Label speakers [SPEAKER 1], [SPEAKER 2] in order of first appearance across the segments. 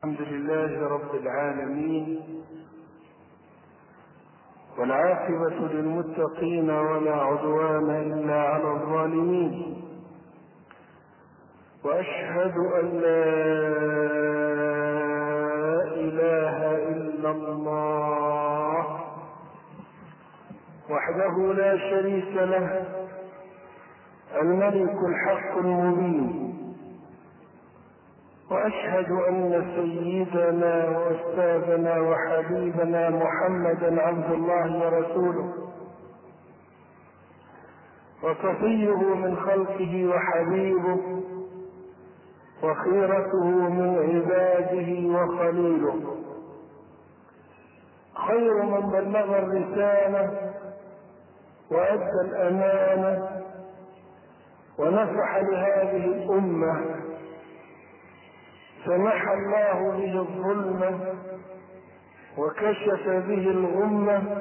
[SPEAKER 1] الحمد لله رب العالمين، والعاقبة للمتقين ولا عدوان إلا على الظالمين، وأشهد أن لا إله إلا الله وحده لا شريك له، الملك الحق المبين. وأشهد أن سيدنا وأستاذنا وحبيبنا محمدا عبد الله ورسوله، وصفيه من خلقه وحبيبه، وخيرته من عباده وخليله، خير من بلغ الرسالة وأدى الأمانة ونصح لهذه الأمة، سمح الله به الظلمة وكشف به الغمة،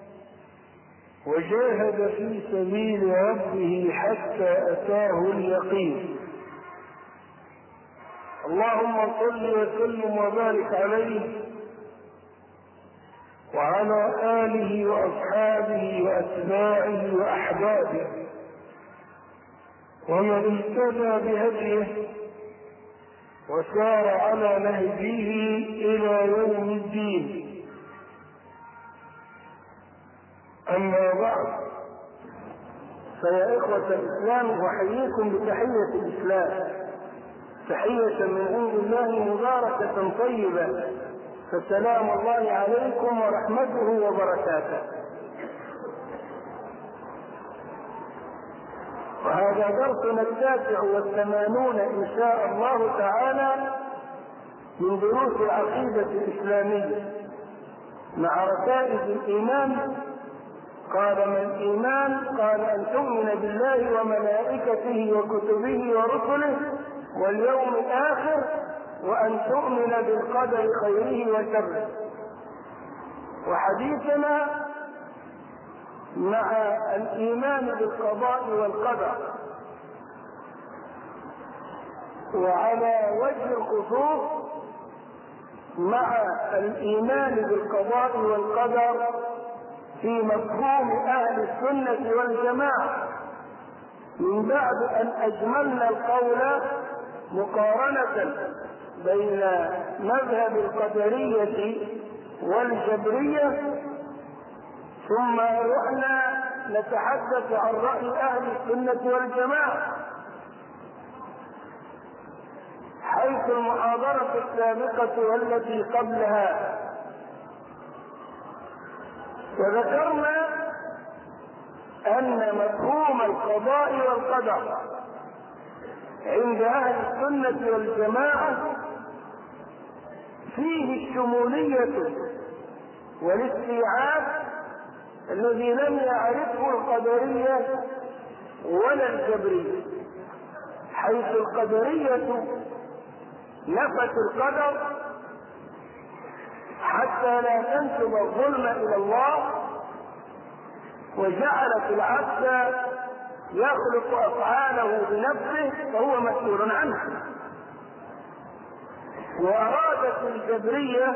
[SPEAKER 1] وجاهد في سبيل ربه حتى أتاه اليقين. اللهم صل وسلم وبارك عليه وعلى آله وأصحابه وأتباعه وأحبابه ومن اهتدى بهديه وسار على نهجه إلى يوم الدين. أما بعد، فيا إخوة الإسلام أحييكم بتحية الإسلام، تحية من عند الله مباركة طيبة، فسلام الله عليكم ورحمته وبركاته. وهذا درسنا 89 إن شاء الله تعالى من دروس العقيدة الإسلامية مع ركائز الإيمان. قال: ما الإيمان؟ قال: أن تؤمن بالله وملائكته وكتبه ورسله واليوم الآخر، وأن تؤمن بالقدر خيره وشره. وحديثنا مع الإيمان بالقضاء والقدر، وعلى وجه الخصوص مع الإيمان بالقضاء والقدر في مفهوم أهل السنة والجماعة، من بعد أن أجملنا القول مقارنة بين مذهب القدرية والجبرية، ثم رحنا نتحدث عن رأي أهل السنة والجماعة، حيث المحاضرة السابقة والتي قبلها وذكرنا أن مفهوم القضاء والقدر عند أهل السنة والجماعة فيه الشمولية والاستيعاب الذي لم يعرفه القدرية ولا الجبرية، حيث القدرية نفت القدر حتى لا تنسب الظلم إلى الله، وجعلت العبد يخلق أفعاله بنفسه فهو مسؤول عنها. وأرادت الجبرية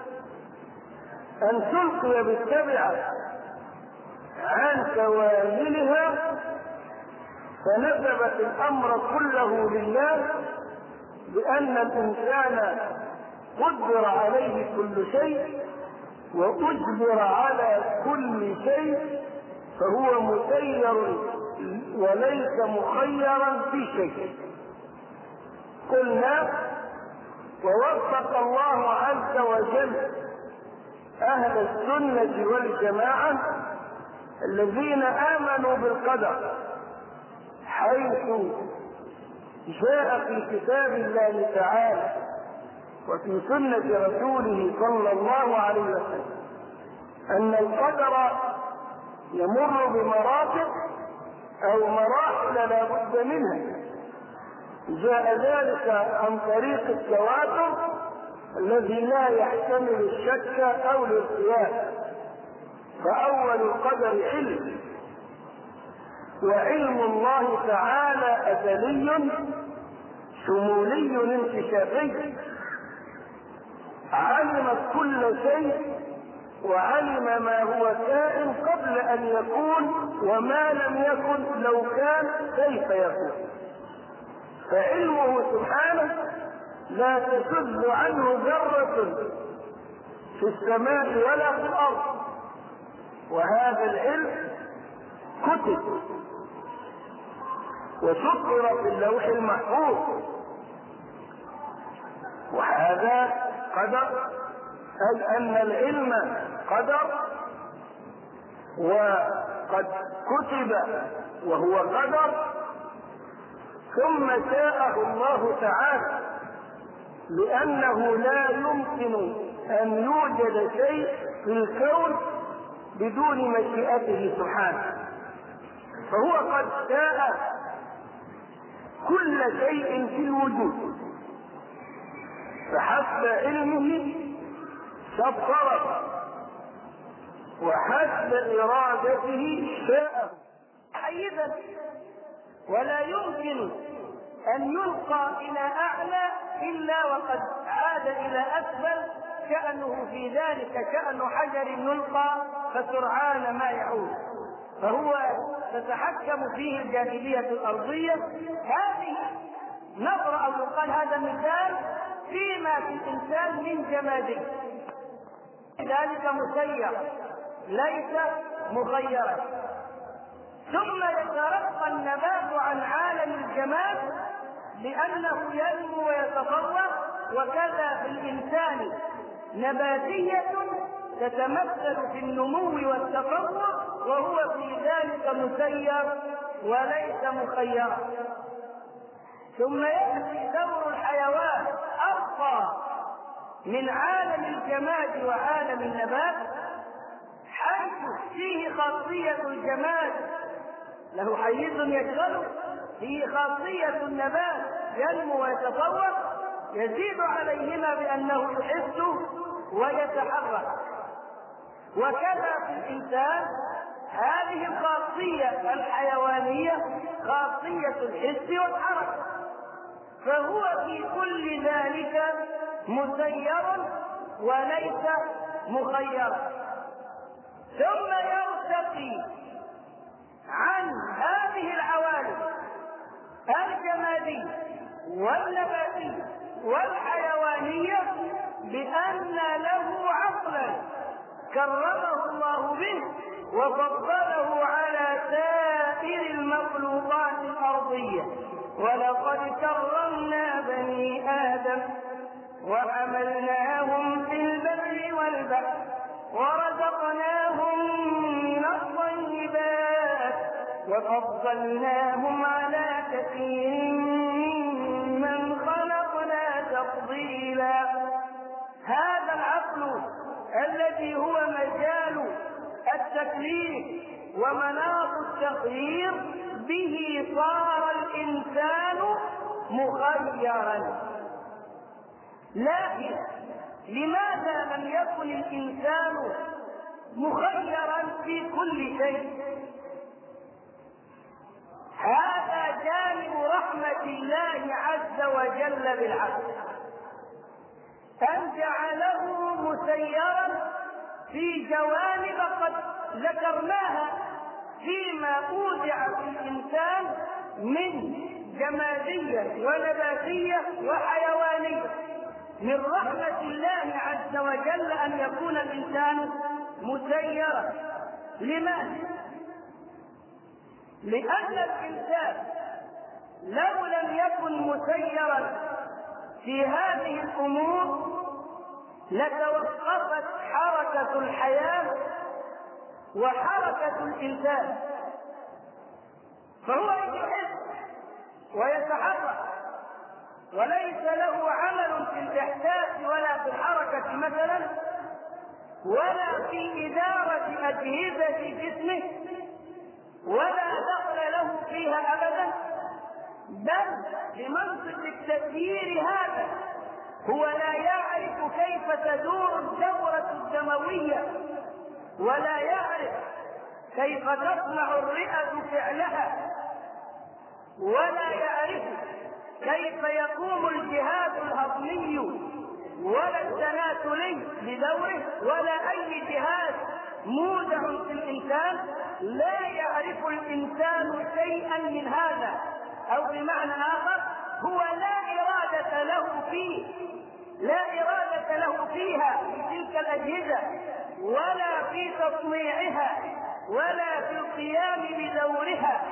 [SPEAKER 1] أن تلقي بالتبعة عن كواملها، فنسبت الأمر كله لله، بأن الإنسان قدر عليه كل شيء وأجبر على كل شيء، فهو مسير وليس مخيرا في شيء. قلنا: ووفق الله عز وجل أهل السنة والجماعة الذين آمنوا بالقدر، حيث جاء في كتاب الله تعالى وفي سنة رسوله صلى الله عليه وسلم أن القدر يمر بمراتب أو مراحل لا بد منها. جاء ذلك عن طريق التواتر الذي لا يحتمل الشك أو الارتياب. فأول القدر علم، وعلم الله تعالى أزلي شمولي انكشافي، علمت كل شيء وعلم ما هو كائن قبل أن يكون، وما لم يكن لو كان كيف يكون. فعلمه سبحانه لا تشذ عنه ذرة في السماء ولا في الأرض. وهذا العلم كتب وسطر في اللوح المحفوظ، وهذا قدر، أي أن العلم قدر وقد كتب وهو قدر، ثم شاءه الله تعالى، لأنه لا يمكن أن يوجد شيء في الكون بدون مشيئته سبحانه، فهو قد شاء كل شيء في الوجود، فحسب علمه سطره وحسب إرادته شاءه حيزا، ولا يمكن أن يلقى إلى أعلى إلا وقد عاد إلى أسفل، شأنه في ذلك شأن حجر يلقى فسرعان ما يعود، فهو تتحكم فيه الجاذبية الأرضية. هذه نظرة أو يقال هذا مثال فيما في الإنسان من جماده، ذلك مسير ليس مخيرا. ثم يترقى النبات عن عالم الجماد لأنه ينمو ويتطور، وكذا في الإنسان نباتية تتمثل في النمو والتطور، وهو في ذلك مسير وليس مخيرا. ثم يأتي دور الحيوان أرقى من عالم الجماد وعالم النبات، حيث فيه خاصية الجماد له حيز يشغله، فيه خاصية النبات ينمو ويتطور، يزيد عليهما بأنه يحس ويتحرك. وكذا في الإنسان هذه الخاصية الحيوانية خاصية الحس والحركة، فهو في كل ذلك مسير وليس مخيرا. ثم يرتقي عن هذه العوالم الجمادية والنباتية والحيوانية بأن له عقلا كرمه الله به وفضله على سائر المخلوقات الأرضية. ولقد كرمنا بني آدم وحملناهم في البر والبحر ورزقناهم من الطيبات وفضلناهم على كثير ممن خلقنا تفضيلا. هذا العقل الذي هو مجال التكليف ومناط التخيير به صار الإنسان مخيرا. لكن لماذا لم يكن الإنسان مخيرا في كل شيء؟ هذا جانب رحمة الله عز وجل بالعبد، أن جعله مسيرا في جوانب قد ذكرناها فيما أودع في الإنسان من جمادية ونباتية وحيوانية. من رحمة الله عز وجل أن يكون الإنسان مسيرا. لماذا؟ لأن الإنسان لو لم يكن مسيرا في هذه الأمور لتوقفت حركة الحياة وحركة الإنسان، فهو يحس ويتحرك وليس له عمل في الإحساس ولا في الحركة مثلا ولا في إدارة أجهزة جسمه ولا دخل له فيها أبدا، بل بمنطق التسيير هذا هو لا يعرف كيف تدور الدورة الدموية ولا يعرف كيف تصنع الرئة فعلها ولا يعرف كيف يقوم الجهاز الهضمي
[SPEAKER 2] ولا التناسلي بدوره ولا أي جهاز مودع في الإنسان. لا يعرف الإنسان شيئا من هذا، أو بمعنى آخر هو لا إرادة له فيه، لا إرادة له فيها في تلك الأجهزة ولا في تصنيعها ولا في القيام بدورها.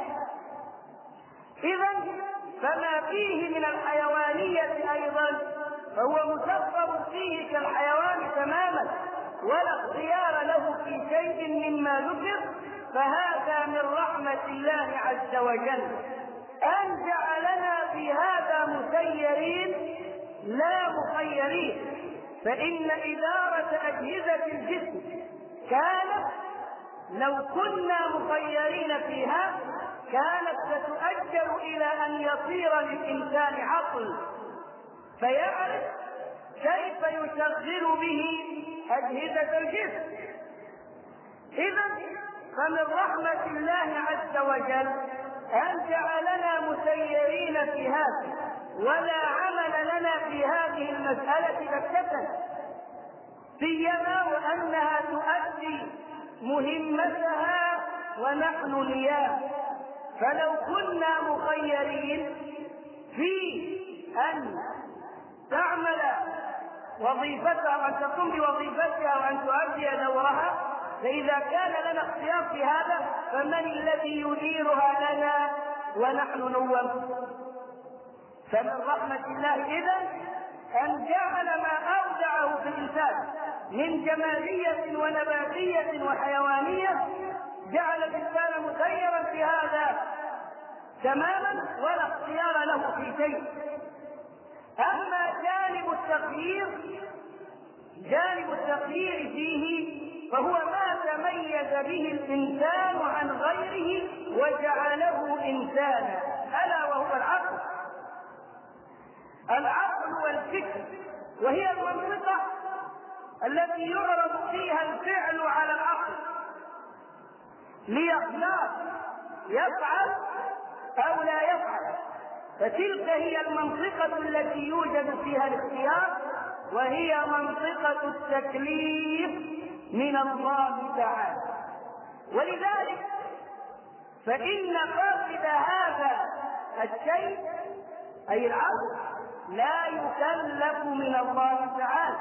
[SPEAKER 2] إذن فما فيه من الحيوانية أيضا فهو مسخر فيه كالحيوان تماما، ولا اختيار له في شيء مما ذكر. فهذا من رحمة الله عز وجل أن جعلنا في هذا مسيرين لا مخيرين. فإن إدارة أجهزة الجسم كانت لو كنا مخيرين فيها كانت ستؤجل إلى أن يصير للإنسان عقل فيعرف كيف يشغل به أجهزة الجسم. إذن فمن رحمة الله عز وجل أن جعلنا مسيرين في هذا، ولا عمل لنا في هذه المسألة بكة، سيما وأنها تؤدي مهمتها ونحن نيام. فلو كنا مخيرين في أن تعمل وظيفتها وأن تقوم بوظيفتها وأن تؤدي دورها، فإذا كان لنا اختيار في هذا فمن الذي يديرها لنا ونحن نوم؟ فمن رحمة الله إذن أن جعل ما أودعه في الإنسان من جمالية ونباتية وحيوانية، جعل الإنسان مسيرا في هذا تماما ولا اختيار له في شيء. أما جانب التغيير فيه فهو ما تميز به الإنسان عن غيره وجعله إنسانا، ألا وهو العقل والفكر، وهي المنطقة التي يعرض فيها الفعل على العقل ليختار يفعل أو لا يفعل. فتلك هي المنطقة التي يوجد فيها الاختيار، وهي منطقة التكليف من الله تعالى. ولذلك فإن قاصد هذا الشيء أي العقل لا يكلف من الله تعالى.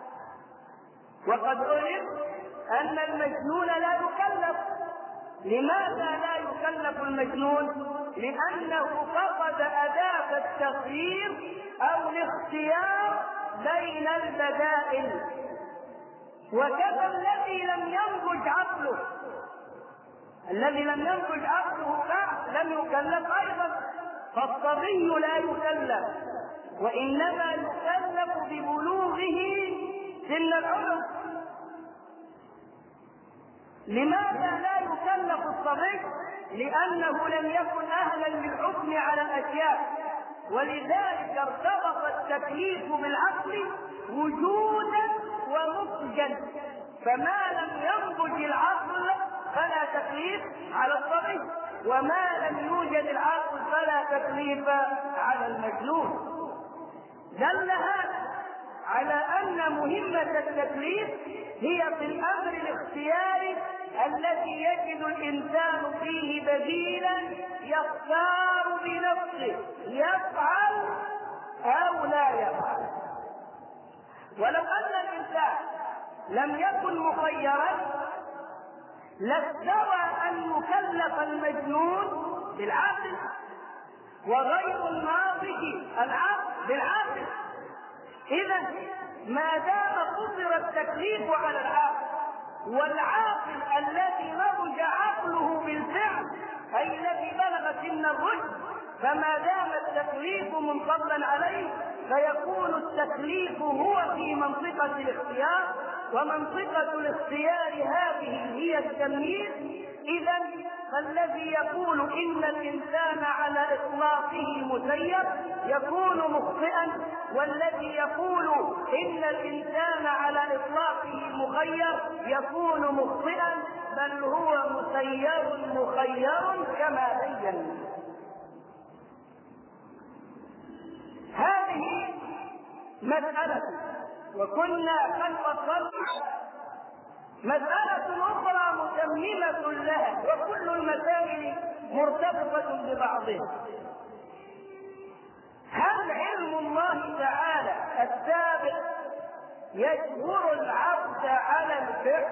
[SPEAKER 2] وقد علم أن المجنون لا يكلف. لماذا لا يكلف المجنون؟ لأنه فقد أداة التخيير أو الاختيار بين البدائل. وكذا الذي لم ينضج عقله لم يكلف أيضا. فالصبي لا يكلف، وإنما يكلف ببلوغه سن العمر. لماذا لا يكلف الصبي؟ لأنه لم يكن أهلا للحكم على الأشياء، ولذلك ارتبط التكليف بالعقل وجودا ونضجا. فما لم ينضج العقل فلا تكليف على الصبي، وما لم يوجد العقل فلا تكليف على المجنون. دل هذا على أن مهمة التكليف هي في الأمر الاختياري الذي يجد الإنسان فيه بديلا يختار بنفسه يفعل أو لا يفعل. ولو أن الإنسان لم يكن مخيرا لاستوى أن يكلف المجنون بالعقل وغير الناضج العقل بالعقل. إذا ما دام قصر التكليف على العاقل، والعاقل الذي نضج عقله بالفعل أي الذي بلغ سن الرشد، فما دام التكليف منفضلا عليه فيكون التكليف هو في منطقة الاختيار، ومنطقة الاختيار هذه هي التمييز. إذا فالذي يقول إن الإنسان على إطلاقه مسير يكون مخطئا، والذي يقول إن الإنسان على إطلاقه مخير يكون مخطئا، بل هو مسير مخير كما بين. هذه مسألة. وكنا قد فصلنا مسألة أخرى متممة لها، وكل المسائل مرتبطة ببعضها. هل علم الله تعالى السابق يجبر العبد على الفعل؟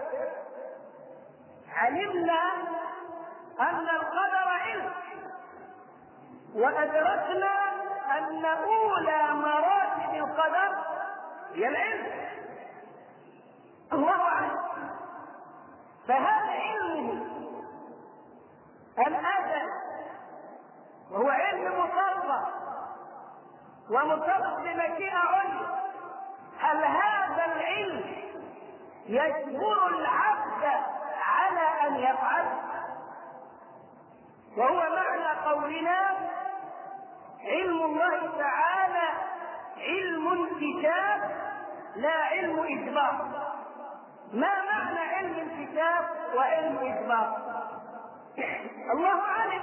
[SPEAKER 2] علمنا أن القدر علم، وأدركنا أن أولى مراتب القدر هي العلم. الله أعلم. فهذا علمه الأزل، وهو علم مطلق ومرتبط بمشيئة عليا، هل هذا العلم يجبر العبد على أن يفعل؟ وهو معنى قولنا علم الله تعالى علم انكشاف لا علم إجبار. ما معنى علم انكشاف وعلم إجبار؟ الله عالم،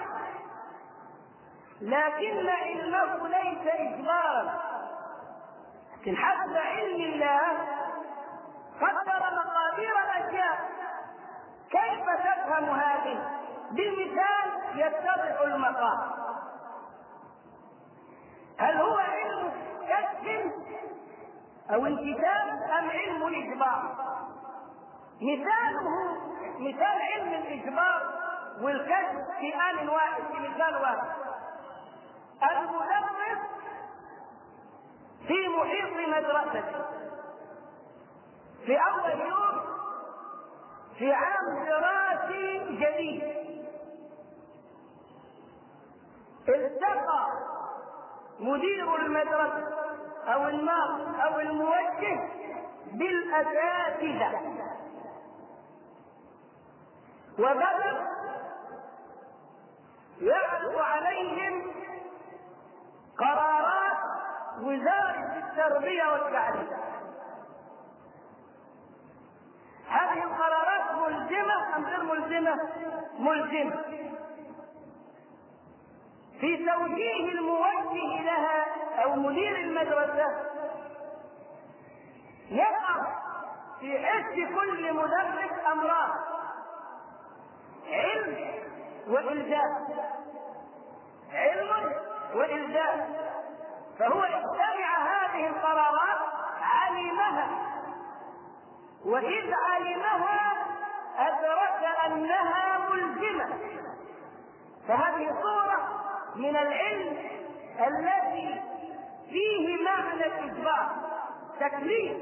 [SPEAKER 2] لكن علمه ليس إجبارا. لكن حسب علم الله قدر مقادير الأشياء. كيف تفهم هذه؟ بالمثال يتضح المقام. هل هو علم كشف أو انكشاف أم علم الإجبار؟ مثال علم الإجبار والكشف في آن واحد، في مثال واحد. المدرس في محيط مدرسته في أول يوم في عام دراسي جديد، التقى مدير المدرسة أو الناظر أو الموجه بالأساتذة، وبدأ يعرض عليهم قرارات وزارة التربية والتعليم. هذه القرارات ملزمة أم غير ملزمة؟ ملزمة. في توجيه الموجه لها أو مدير المدرسة يقع في حس كل مدرس أمران: علم وإلزام، علم وإلزام. فهو اتبع هذه القرارات، علمها، وإذ علمها أدرك أنها ملزمة. فهذه صورة من العلم الذي فيه معنى الإجبار، تكليف،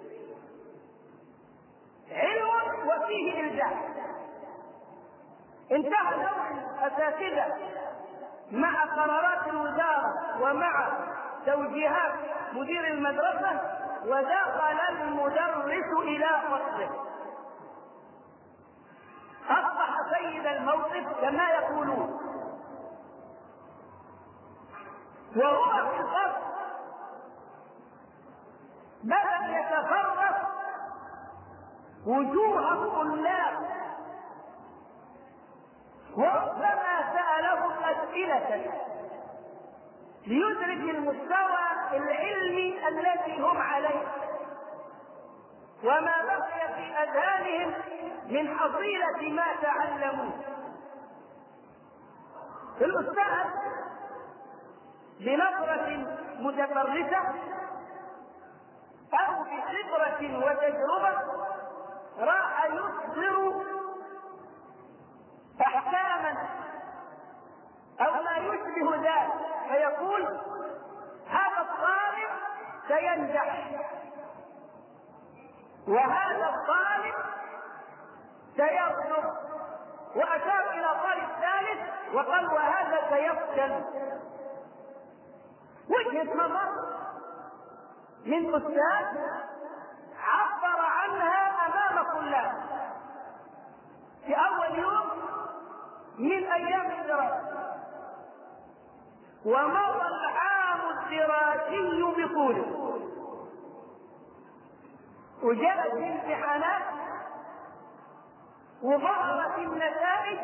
[SPEAKER 2] علم وفيه إلزام. انتهى دور الأساتذة مع قرارات الوزارة ومع توجيهات مدير المدرسة، ودخل المدرس إلى فصله، أصبح سيد الموقف كما يقولون، وهو في الفصل بدأ يتفرق وجوه الطلاب، وربما سألهم أسئلة ليدرك المستوى العلمي الذي هم عليه، وما بقي في أذهانهم من حصيلة ما تعلموا. الأستاذ بنظرة متفرسة أو بخبرة وتجربة راح يصدر أحكاما أو ما يشبه ذلك، فيقول هذا الطالب سينجح، وهذا الطالب سيرسب، وأشار إلى طالب ثالث وقال وهذا سيفشل. وجهة نظر من أستاذ عبر عنها أمام الطلاب في أول يوم من أيام الدراسة، ومضى العام الدراسي بطوله، وجاءت الامتحانات وظهرت النتائج،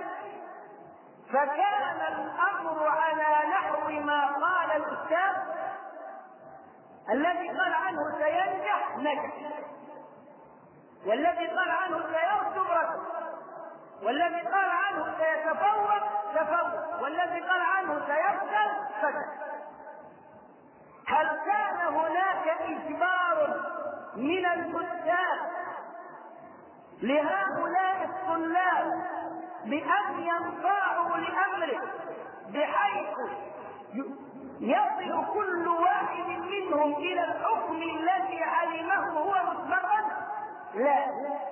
[SPEAKER 2] فكان الأمر على نحو ما قال الأستاذ الذي قال عنه سينجح نجح، والذي قال عنه سيرسب رسب، والذي قال عنه سيتفوق تفوق، والذي قال عنه سيفشل فشل. هل كان هناك إجبار من الكتاب لهؤلاء الطلاب بأن ينصاعوا لأمره بحيث يصل كل واحد منهم إلى الحكم الذي علمه هو مسبقا؟ لا.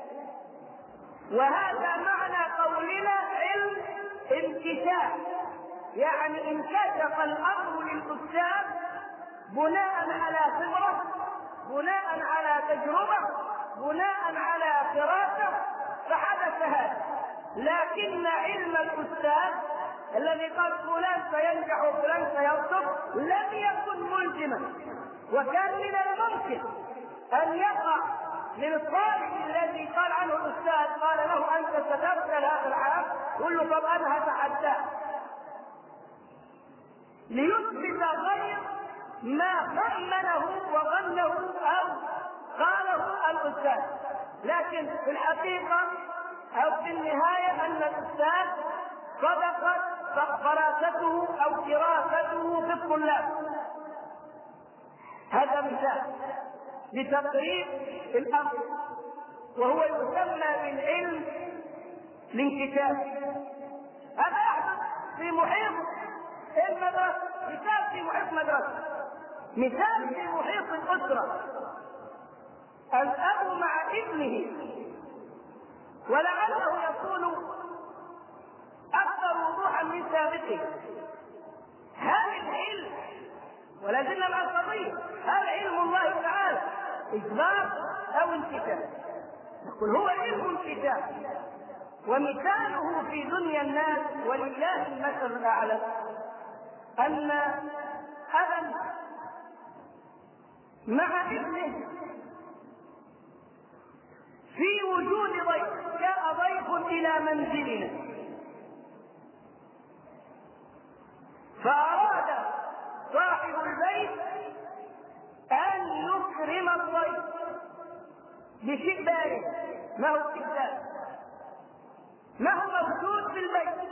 [SPEAKER 2] وهذا معنى قولنا علم انكشاف، يعني انكشف الأمر للأستاذ بناء على خبرة، بناء على تجربة، بناء على فراسة، فحدث هذا. لكن علم الأستاذ الذي قال فلان سينجح وفلان سيرسب لم يكن ملزما، وكان من الممكن أن يقع للطالب الذي قال عنه الأستاذ قال له أنت ستفشل هذا العام، قل له طب أنا هتحداك، ليثبت غير ما خمنه وظنه أو قاله الأستاذ. لكن في الحقيقة أو في النهاية أن الأستاذ صدقت فراسته أو دراسته في الطلاب. هذا مثال لتقريب الأمر، وهو يسمى بالعلم الانكشاف. هذا يحدث في محيط المدرسة، مثال في محيط مدرسة، مثال في محيط الأسرة. الأب مع ابنه ولعله يكون أكثر وضوحا من سابقه، هذا العلم ولا زلنا مع القضية، هذا علم الله تعالى إجبار أو انكشاف؟ نقول هو علم انكشاف، ومثاله في دنيا الناس ولله المثل الأعلى أن أبا مع ابنه في وجود ضيف، جاء ضيف إلى منزلنا فأراد صاحب البيت أن يكرم الضيف بشيء بارد، ما هو استهزاء، ما هو موجود في البيت،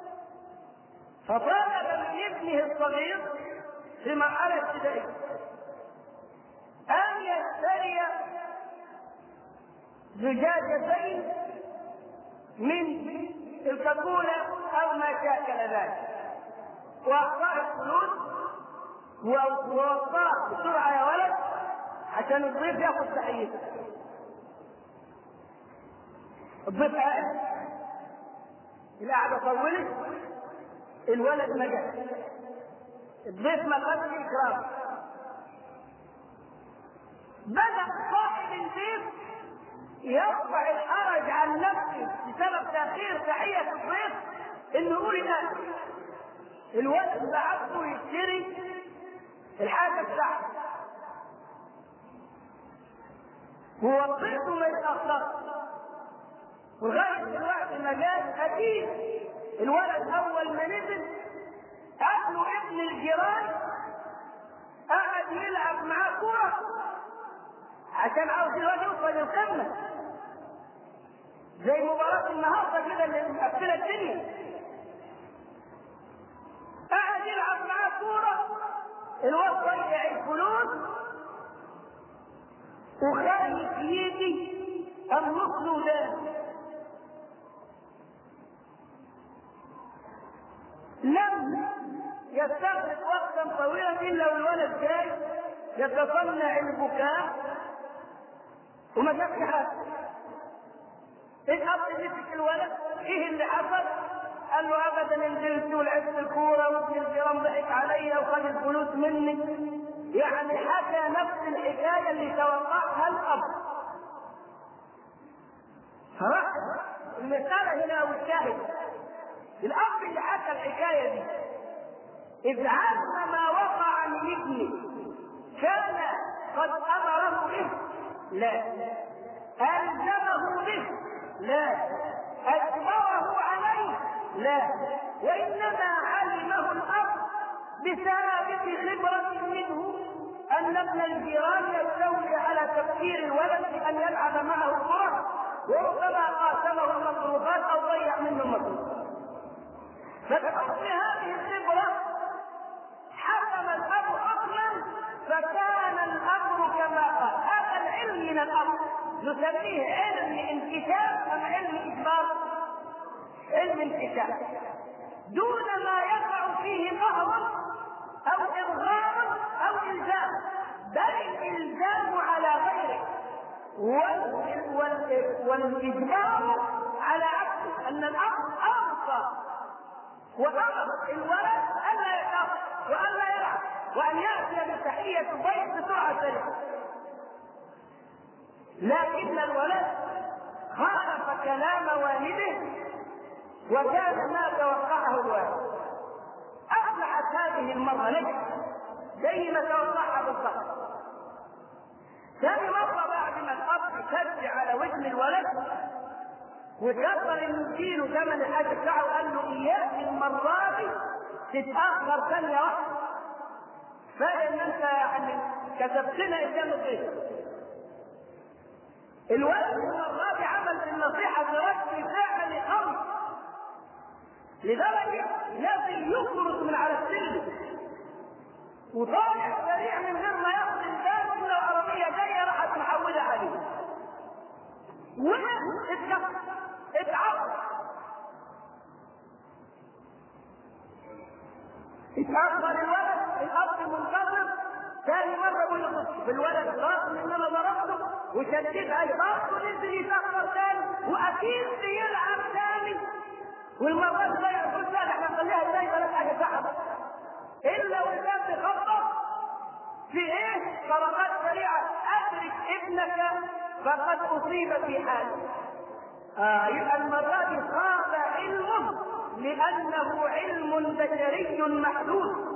[SPEAKER 2] فطلب من ابنه الصغير في مرحلة ابتدائية أن يشتري زجاجتين من الكاكولا أو ما شاكل ذلك، وأعطاه الفلوس ووصاه بسرعة يا ولد عشان الضيف ياخذ تحيته. الضيف قاعد، القعدة طولت، الولد ما جاء، الضيف ما خدش إكرام. بدأ صاحب البيت يرفع الحرج عن نفسه بسبب تأخير تحية الضيف، إنه يقول الآن الولد بعثه يشتري الحاجة بتاعته ووصيته ما يتأخرش، ولغاية دلوقتي ما جاش. أكيد الولد أول ما نزل قابله ابن الجيران قعد يلعب معاه كورة عشان عاوز الولد يوصل للقمة، زي مباراة النهارده كده اللي مقفلة الدنيا. قعد يلعب معاه كورة، الواد ضيع الفلوس وخايف يجي النص ده. لم يستغرق وقتا طويلا الا والولد جاي يتصنع البكاء وما شافش حاجه. الاب مسك الولد، ايه اللي حصل؟ قال له ابدا نزلت ولعبت الكوره وابن الجيران ضحك عليا وخد الفلوس مني. يعني حكى نفس الحكايه اللي توقعها الاب. صراحه المساله هنا والشاهد الاب اللي حكى الحكايه دي اذ علم ما وقع من ابنه كان قد امره به؟ لا. الزمه به؟ لا. اجبره عليه؟ لا. وانما علمه الاب بسابق خبره منه أن ابن الجيران يستولي على تفكير الولد بأن يلعب معه الكرة، وربما قاسمه المصروفات أو ضيع منه المصروفات. فبحكم هذه الخبرة حكم الأب حكما، فكان الأمر كما قال. هذا العلم من الأب نسميه علم انكشاف أم علم إجبار؟ علم انكشاف، دون ما يقع فيه قهر أو إرغام أو إلزام، بل الإلزام على غيره والإجبار على عكسه، أن الأب أوصى وأمر الولد ألا يخاف وألا يلعب وأن يأتي بتحية الضيف بسرعة سريعة، لكن الولد خالف كلام والده وكان ما توقعه الوالد. أصلحت هذه المرة نجحت زي ما توقعها بالضبط. ثاني مرة بعد ما الأب شد على وزن الولد وكبر إنه يديله ثمن الحاجة بتاعه وقال له إياك المرة دي تتأخر ثانية واحدة، فإن أنت يعني كتبتنا قدام البيت. الولد المرة دي عمل النصيحة برد فعل قوي لدرجة لازم يخرج من على السلم وطالع سريع من غير ما ياخد الباب إلا العربية جاية راحت محولة عليه. اتأخر الولد، الأب منتظر. ثاني مرة يقول له بالولد رغم إن أنا ضربته وشديت عليه برضه نزل يتأخر ثاني وأكيد بيلعب ثاني، والمرات لا يقول لا احنا نخليها ازاي بلاش حاجة صعبة إلا والباب يخبط في إيه؟ طرقات سريعة أدرك ابنك فقد أصيب في حاله. يبقى المرة دي خاب علمه لأنه علم بشري محدود.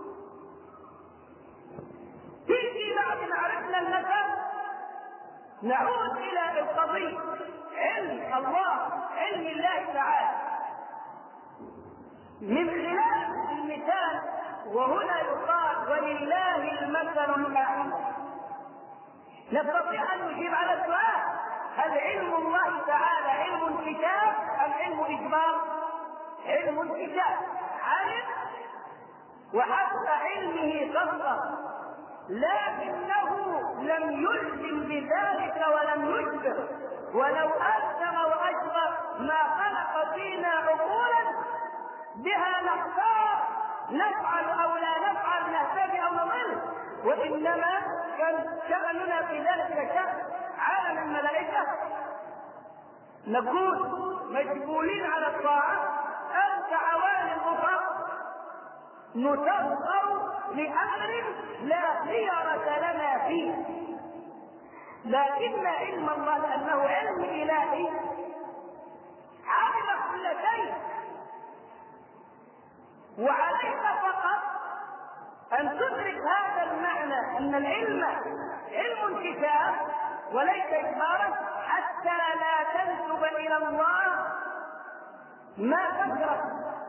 [SPEAKER 2] تيجي بعد ما عرفنا النسب نعود إلى القضية علم الله، علم الله تعالى من خلال المثال. وهنا يقال ولله المثل الأعلى. نستطيع أن نجيب على السؤال هل علم الله تعالى علم انكشاف أم علم إجبار؟ علم انكشاف، علم وحسب علمه قصر، لكنه لم يلزم بذلك ولم يجبر. ولو ألزم وأجبر ما خلق فينا عقولا بها نختار نفعل أو لا نفعل، نهتدي أو نضل، وإنما كان شأننا في ذلك شأن عالم الملائكة نكون مجبولين على الطاعة أو كعوالم أخرى نسخر لأمر لا خيرة لنا فيه. لكن علم الله لأنه علم إلهي علم كل شيء، وعليك فقط أن تدرك هذا المعنى أن العلم علم انكشاف وليس إجبارا، حتى لا تنسب إلى الله ما تكره.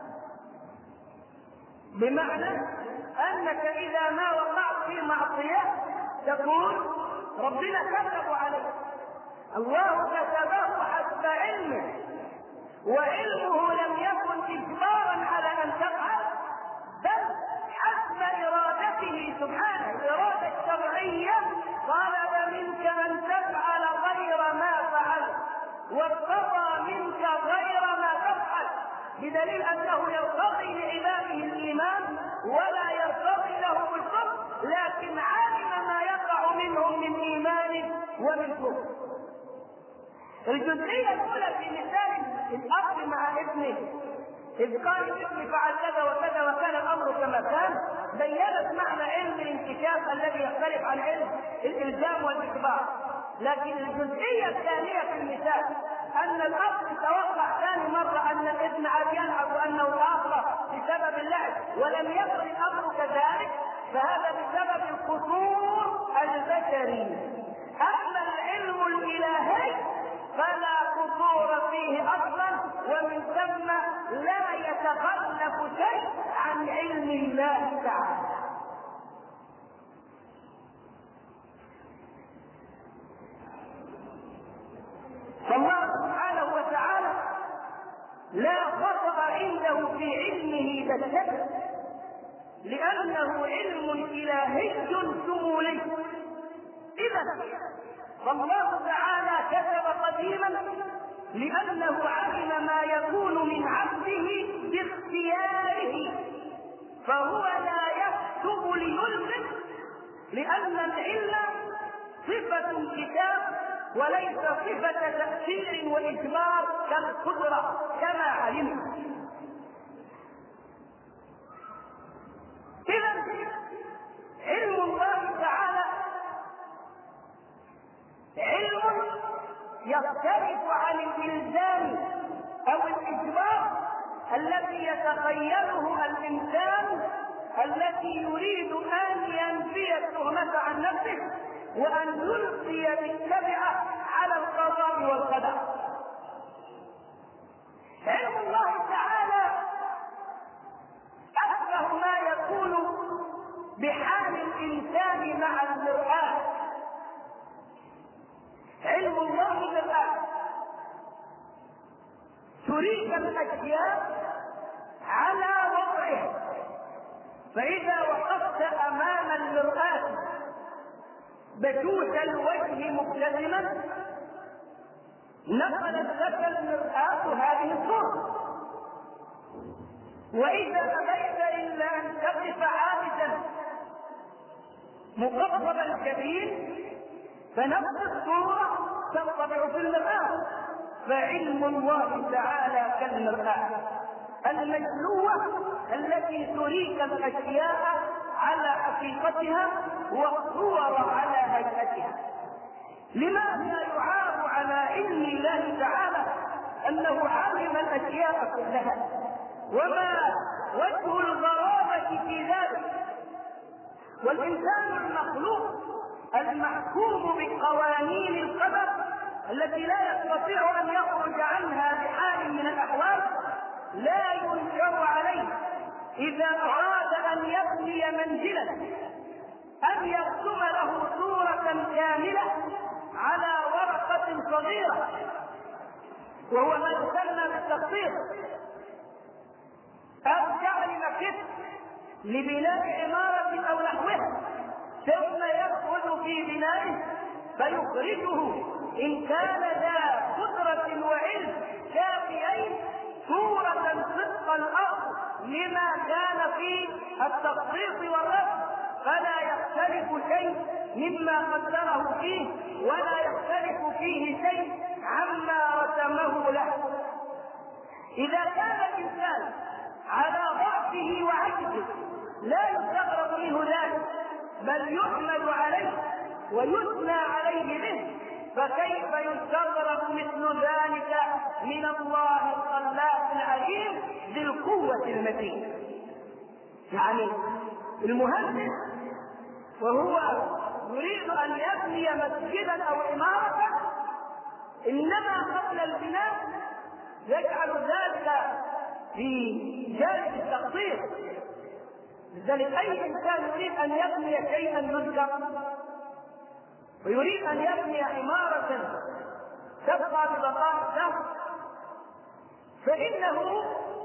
[SPEAKER 2] بمعنى أنك إذا ما وقعت في معصية تقول ربنا كتب عليك، الله كتبه حسب علمه، وعلمه لم يكن إجبارا على أن تفعل، بل حسب إرادته سبحانه، الإرادة الشرعية طلب منك أن تفعل غير ما فعلت واقتضى منك غير ما تفعل، بدليل أنه يرتضي لعباده الإيمان ولا يرتضي لهم الكفر، لكن علم ما يقع منهم من إيمان ومن كفر. الجزئية الأولى في مثال الأب مع ابنه إذ قال ابني فعل كذا وكذا وكان الأمر كما كان، بيّنت معنى علم الانكشاف الذي يختلف عن علم الإلزام والإجبار. لكن الجزئية الثانية في المثال أن الأب توقع ثاني مرة أن الابن عاد يلعب وأنه تأخر بسبب اللعب ولم يكن الأمر كذلك، فهذا بسبب القصور البشري. أما العلم الإلهي فلا قصور فيه أصلا، ومن ثم لا يتخلف شيء عن علم الله تعالى. لا خطأ عنده في علمه بل لأنه علم إلهي شمولي. إذا فالله تعالى كتب قديما لأنه علم ما يكون من عبده باختياره، فهو لا يكتب ليلزم، لأن العلم صفة الكتاب وليس صفة تأثير وإجبار كالقدرة كما علمنا. إذا علم الله تعالى علم يختلف عن الإلزام أو الإجبار الذي يتخيله الإنسان الذي يريد أن ينفي التهمة عن نفسه وأن يلقي بالتبعة على القضاء والقدر. علم الله تعالى أشبه ما يكون بحال الإنسان مع المرآة. علم الله مرآة تريك الأشياء على وضعه، فإذا وقفت أمام المرآة بشوش الوجه مبتسما نقلت لك المرآة هذه الصورة، وإذا أبيت إلا أن تقف عابسا مقرب الجبين فنفس الصورة تنطبع في المرآة. فعلم الله تعالى كالمرآة المجلوة التي تريك الأشياء على حقيقتها والصور على هيئتها. لماذا يعاب على علم الله تعالى أنه علم الأشياء كلها؟ وما وجه الغرابة في ذلك؟ والإنسان المخلوق المحكوم بقوانين القدر التي لا يستطيع أن يخرج عنها بحال من الأحوال لا ينكر عليه إذا أراد أن يبني منزلا أن يرسم له صورة كاملة على ورقة صغيرة، وهو ما يسمى بالتخطيط، أو جعل مكت لبناء عمارة أو نحوها، ثم يدخل في بنائه فيخرجه إن كان ذا قدرة وعلم كافيين صورة صدق الأرض لما كان في التخطيط والرسم، فلا يختلف شيء مما قدره فيه ولا يختلف فيه شيء عما رسمه له. إذا كان الإنسان على ضعفه وعجزه لا يستغرب منه ذلك بل يحمد عليه ويثنى عليه به، فكيف يستغرب مثل ذلك من الله الخلاق العليم ذي القوة المتين؟ يعني المهندس وهو يريد أن يبني مسجدا أو عمارة إنما قبل البناء يجعل ذلك في جانب التخطيط. لذلك أي إنسان يريد أن يبني شيئا يذكر ويريد أن يبني عمارة تبقى ببقاء الدهر فإنه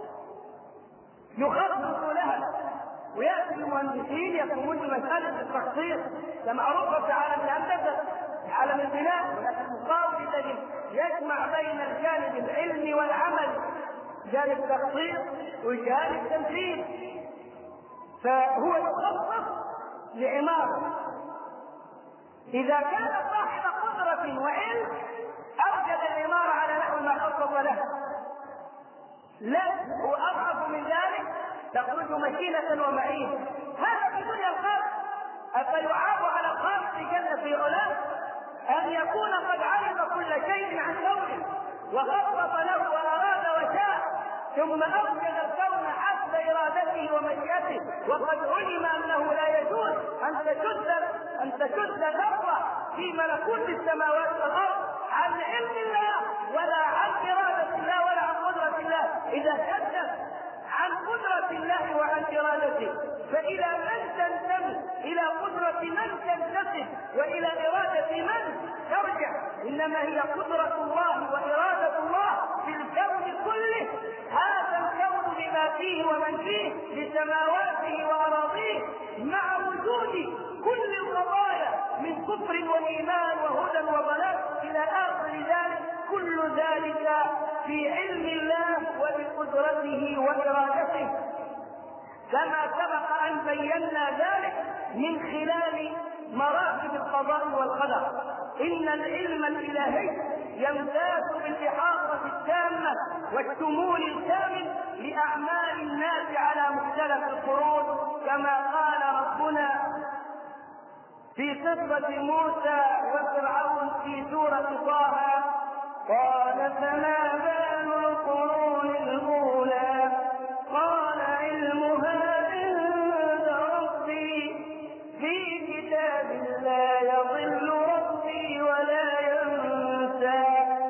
[SPEAKER 2] يخطط لها، ويأتي المهندسين يقومون بمسألة التخطيط كمعروفة في عالم الهندسة في عالم البناء، ولكن مقابل ذلك يجمع بين الجانب العلمي والعمل، جانب التخطيط وجانب التنفيذ. فهو يخطط لعمارة إذا كان صاحب قدرة وعلم أوجد العمارة على نحو ما خطط له، لا وأضعف من ذلك تخرج مكينة ومعين. هذا في دنيا الخلق. أفيعاب على الخلق جل في علاه أن يكون قد علم كل شيء عن كونه وخطط له وأراد وشاء ثم أوجد الكون حسب إرادته ومشيئته، وقد علم أنه لا يجوز أن تشد ذرة في ملكوت السماوات والأرض عن علم الله ولا عن إرادة الله ولا عن قدرة الله. إذا شدت عن قدرة الله وعن إرادته فإلى من تنتمي؟ إلى قدرة من تنتسب وإلى إرادة من ترجع؟ إنما هي قدرة الله وإرادة الله في الكون كله هذا الكون بما فيه ومن فيه بسماواته وأراضيه مع وجود كل القضايا من كفر وإيمان وهدى وضلال إلى آخر ذلك، كل ذلك في علم الله وبقدرته وإرادته، كما سبق أن بينا ذلك من خلال مراتب القضاء والقدر. إن العلم الإلهي يمتاز بالإحاطة التامة والشمول الكامل لأعمال الناس على مختلف القرون، كما قال ربنا في قصة موسى وفرعون في سورة طه: قال فما بال القرون الأولى قال علمها عند ربي في كتاب لا يضل ربي ولا ينسى.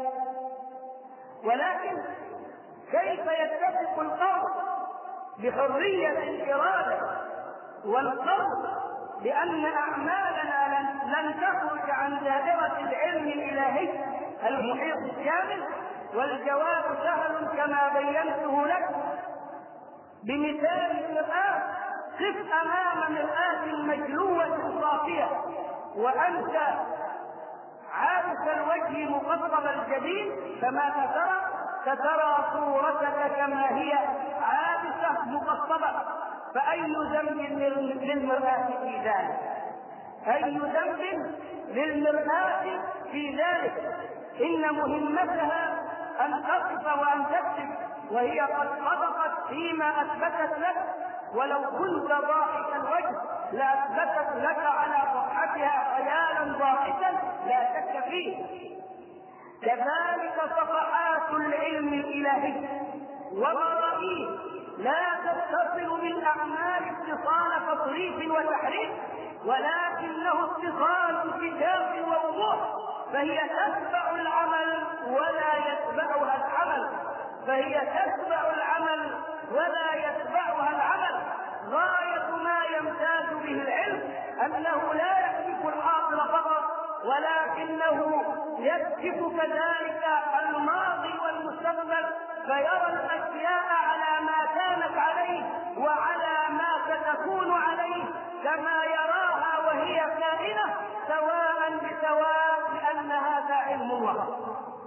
[SPEAKER 2] ولكن كيف يتفق القول بحرية الإرادة والقول بأن أعمالنا لن تخرج عن دائرة العلم الإلهي المحيط الكامل؟ والجواب سهل كما بينته لك بمثال المرآة. قف أمام مرآة مجلوة صافية وأنت عابس الوجه مقطب الجبين، فما سترى صورتك كما هي عابسة مقطبة. فأي ذنب للمرآة في ذلك؟ أي ذنب للمرآة في ذلك؟ إن مهمتها أن تقف وأن تكتب، وهي قد صدقت فيما أثبتت لك، ولو كنت ضاحك الوجه لأثبتت لك على صفحتها خيالا ضاحكا لا شك فيه. كذلك صفحات العلم الإلهي ومرائيه لا تتصل بالأعمال اتصال تطريف وتحريف، ولكنه اتصال اتجاه ووضوح، فهي تتبع العمل ولا يتبعها العمل، فهي تتبع العمل ولا يتبعها العمل. غاية ما يمتاز به العلم أنه لا يكشف الحاضر فقط، ولكنه يكشف كذلك الماضي والمستقبل، فيرى الأشياء على ما كانت عليه وعلى ما ستكون عليه كما يراها وهي كائنة سواء بسواء، لأن هذا علم الله.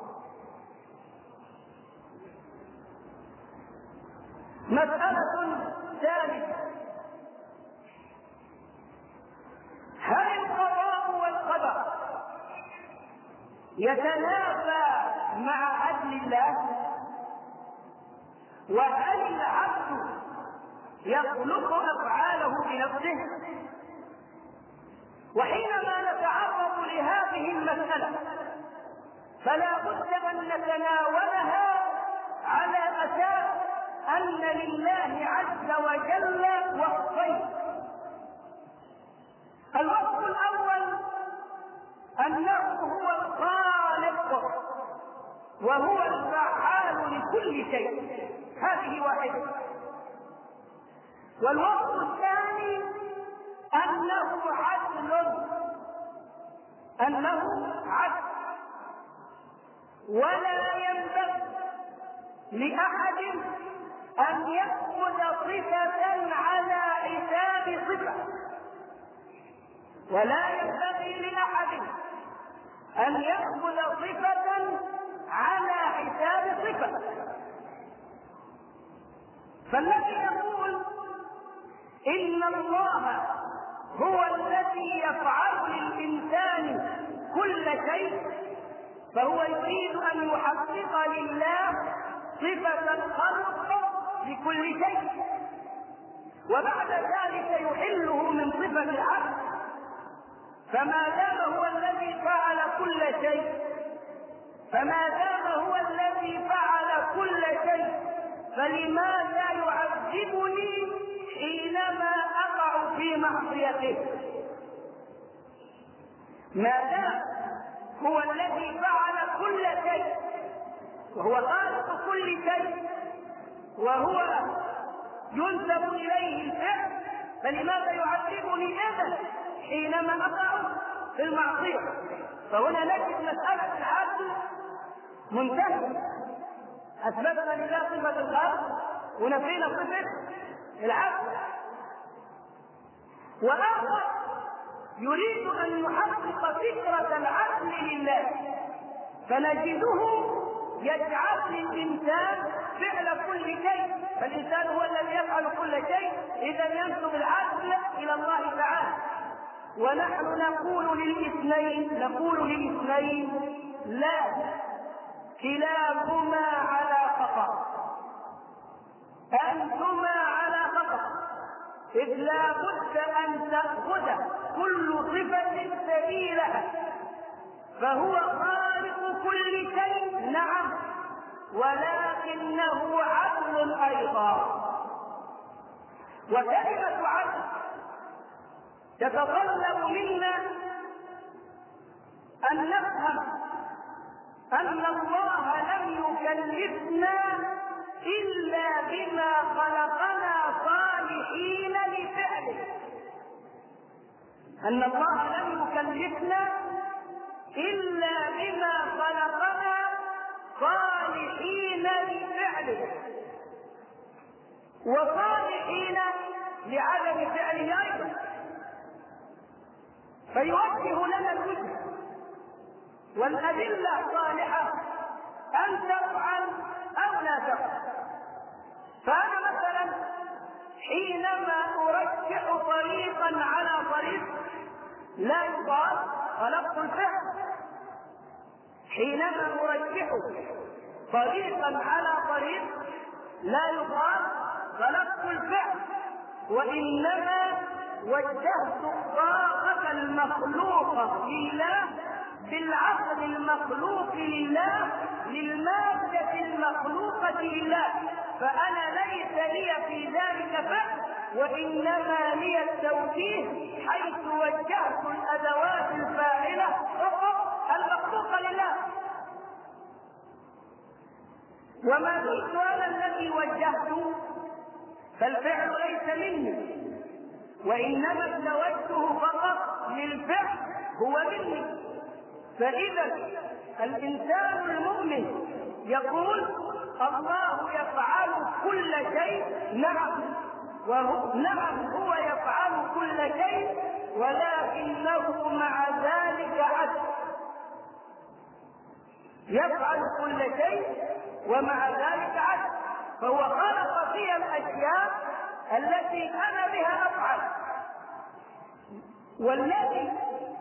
[SPEAKER 2] مسألة ثالثة: هل القضاء والقدر يتنافى مع عدل الله؟ وهل العبد يخلق أفعاله بنفسه؟ وحينما نتعرض لهذه المسألة فلا بد أن نتناولها على أساس أن لله عز وجل وصفين. الوصف الأول أنه هو الخالق وهو الفعال لكل شيء، هذه واحدة. والوصف الثاني أنه عدل، ولا ينبغي لأحد أن يأخذ صفة على حساب صفة، ولا ينبغي لأحد أن يأخذ صفة على حساب صفة. فالذي يقول إن الله هو الذي يفعل للإنسان كل شيء فهو يريد أن يحقق لله صفة الخلق لكل شيء، وبعد ذلك يحله من صفة العبد. فما دام هو الذي فعل كل شيء فلماذا يعذبني حينما أقع في معصيته؟ ما دام هو الذي فعل كل شيء وهو خالق كل شيء وهو ينسب إليه الفعل، فلماذا يعذبني إذن حينما أقع في المعصية؟ فهنا نجد مسألة العدل منتهية. أثبتنا لله صفة الخلق ونفينا صفة العبد. وآخر يريد أن يحقق فكرة العدل لله، فنجده يجعل للإنسان فعل كل شيء، فالإنسان هو الذي يفعل كل شيء، إذا ينسب العدل إلى الله تعالى. ونحن نقول للاثنين لا، كلاكما على خطأ، أنتما على خطأ، إذ لا بد أن تأخذ كل صفة سبيلها، فهو خالق كل شيء نعم، ولكنه عدل أيضا. وكلمة عدل تتطلب منا أن نفهم أن الله لم يكلفنا إلا بما خلقنا صالحين لفعله، أن الله لم يكلفنا إلا بما خلقنا صالحين لفعله، وصالحين لعدم فعله أيضا، فيوجه لنا الوجه والأدلة الصالحة أن تفعل أو لا تفعل. فأنا مثلا حينما أرجح طريقا على طريق لا يقال خلقت الفعل، حينما أرجح طريقا على طريق لا يقال خلقت الفعل، وإنما وجهت الطاقة المخلوقة لله بالعقل المخلوق لله للمادة المخلوقة لله، فأنا ليس لي في ذلك فعل، وإنما لي التوجيه حيث وجهت الأدوات الفاعلة فقط المخلوقة لله. وما كنت أنا الذي وجهت، فالفعل ليس مني، وإنما التوجه فقط للفعل هو مني. فإذا الإنسان المؤمن يقول الله يفعل كل شيء نعم، نعم هو يفعل كل شيء، ولكنه مع ذلك عدل، يفعل كل شيء ومع ذلك عدل، فهو خلق في الأشياء التي أنا بها أفعل، والذي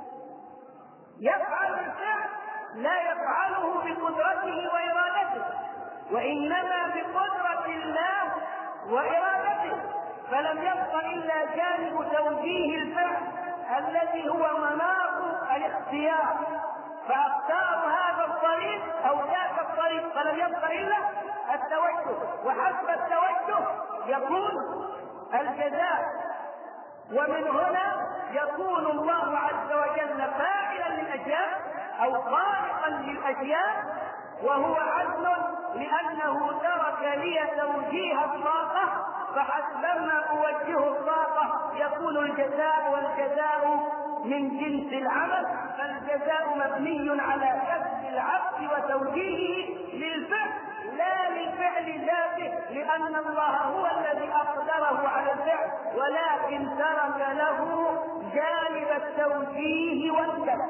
[SPEAKER 2] يفعل الفعل لا يفعله بقدرته وإرادته، وإنما بقدرة الله وإرادته، فلم يبق إلا جانب توجيه الفعل الذي هو مناط الاختيار، فأختار هذا الطريق أو ذاك الطريق، فلم يبق إلا التوجه، وحسب التوجه يكون الجزاء. ومن هنا يكون الله عز وجل فاعلا للأشياء أو خالقا للأشياء، وهو عدل لأنه ترك لي توجيه الطاقة، فحسبما أوجه الطاقة يكون الجزاء، والجزاء من جنس العمل، فالجزاء مبني على كسب العبد وتوجيهه للفعل لا للفعل ذاته، لأن الله هو الذي أقدره على الفعل، ولكن ترك له جانب التوجيه والكسب.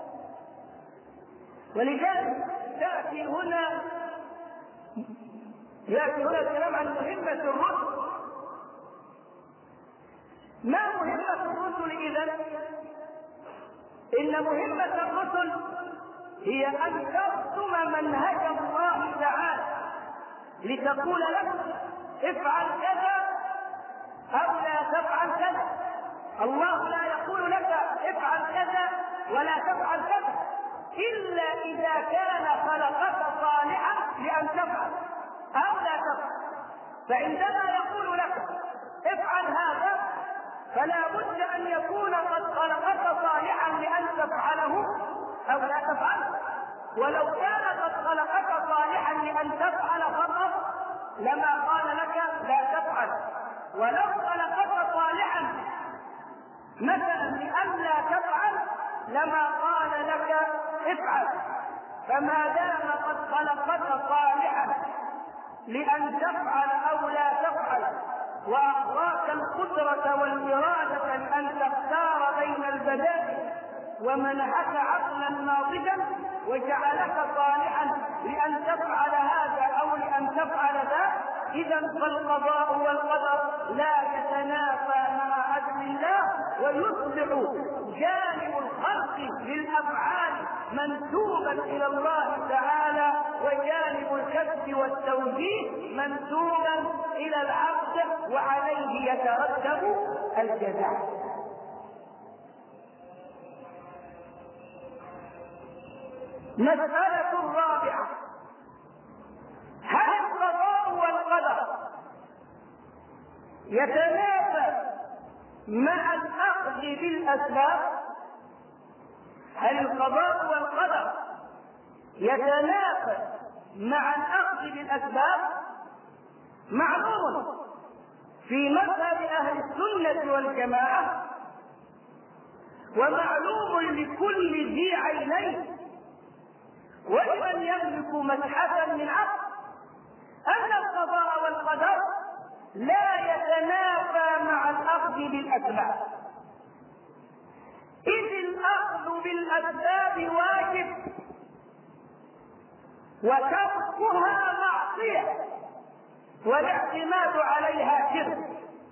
[SPEAKER 2] ولذلك يأتي هنا الكلام عن مهمة الرسل. ما مهمة الرسل إذن؟ إن مهمة الرسل هي أن ترسم منهج الله تعالى، لتقول لك افعل كذا أو لا تفعل كذا. الله لا يقول لك افعل كذا ولا تفعل كذا إلا إذا كان خلقك صالحا لأن تفعل أو لا تفعل. فعندما يقول لك افعل هذا فلا بد أن يكون قد خلقك صالحا لأن تفعله أو لا تفعله. ولو كان قد خلقك صالحا لأن تفعل فقط لما قال لك لا تفعل، ولو خلقك صالحا مثلا لأن لا تفعل لما قال لك افعل. فما دام قد خلقك صالحا لأن تفعل أو لا تفعل، وأعطاك القدرة والإرادة لأن تختار بين البدائل، ومنحك عقلا ناضجا وجعلك صالحا لأن تفعل هذا أو لأن تفعل ذاك. إذا فالقضاء والقدر لا يتنافى مع عدل الله، ويصبح جانب الخلق للأفعال منسوبا إلى الله تعالى، وجانب الكسب والتوجيه منسوبا إلى العبد، وعليه يترتب الجزاء. مسألة الرابعة: هل القضاء والقدر يتنافى مع الأخذ بالأسباب؟ هل القضاء والقدر يتنافى مع الأخذ بالأسباب؟ معلوم في مذهب أهل السنة والجماعة، ومعلوم لكل ذي عينين ولمن يملك متحفا من عقل، أن القضاء والقدر لا يتنافى مع الأخذ بالأسباب، إذ الأخذ بالأسباب واجب وتركها معصية والاعتماد عليها شرك.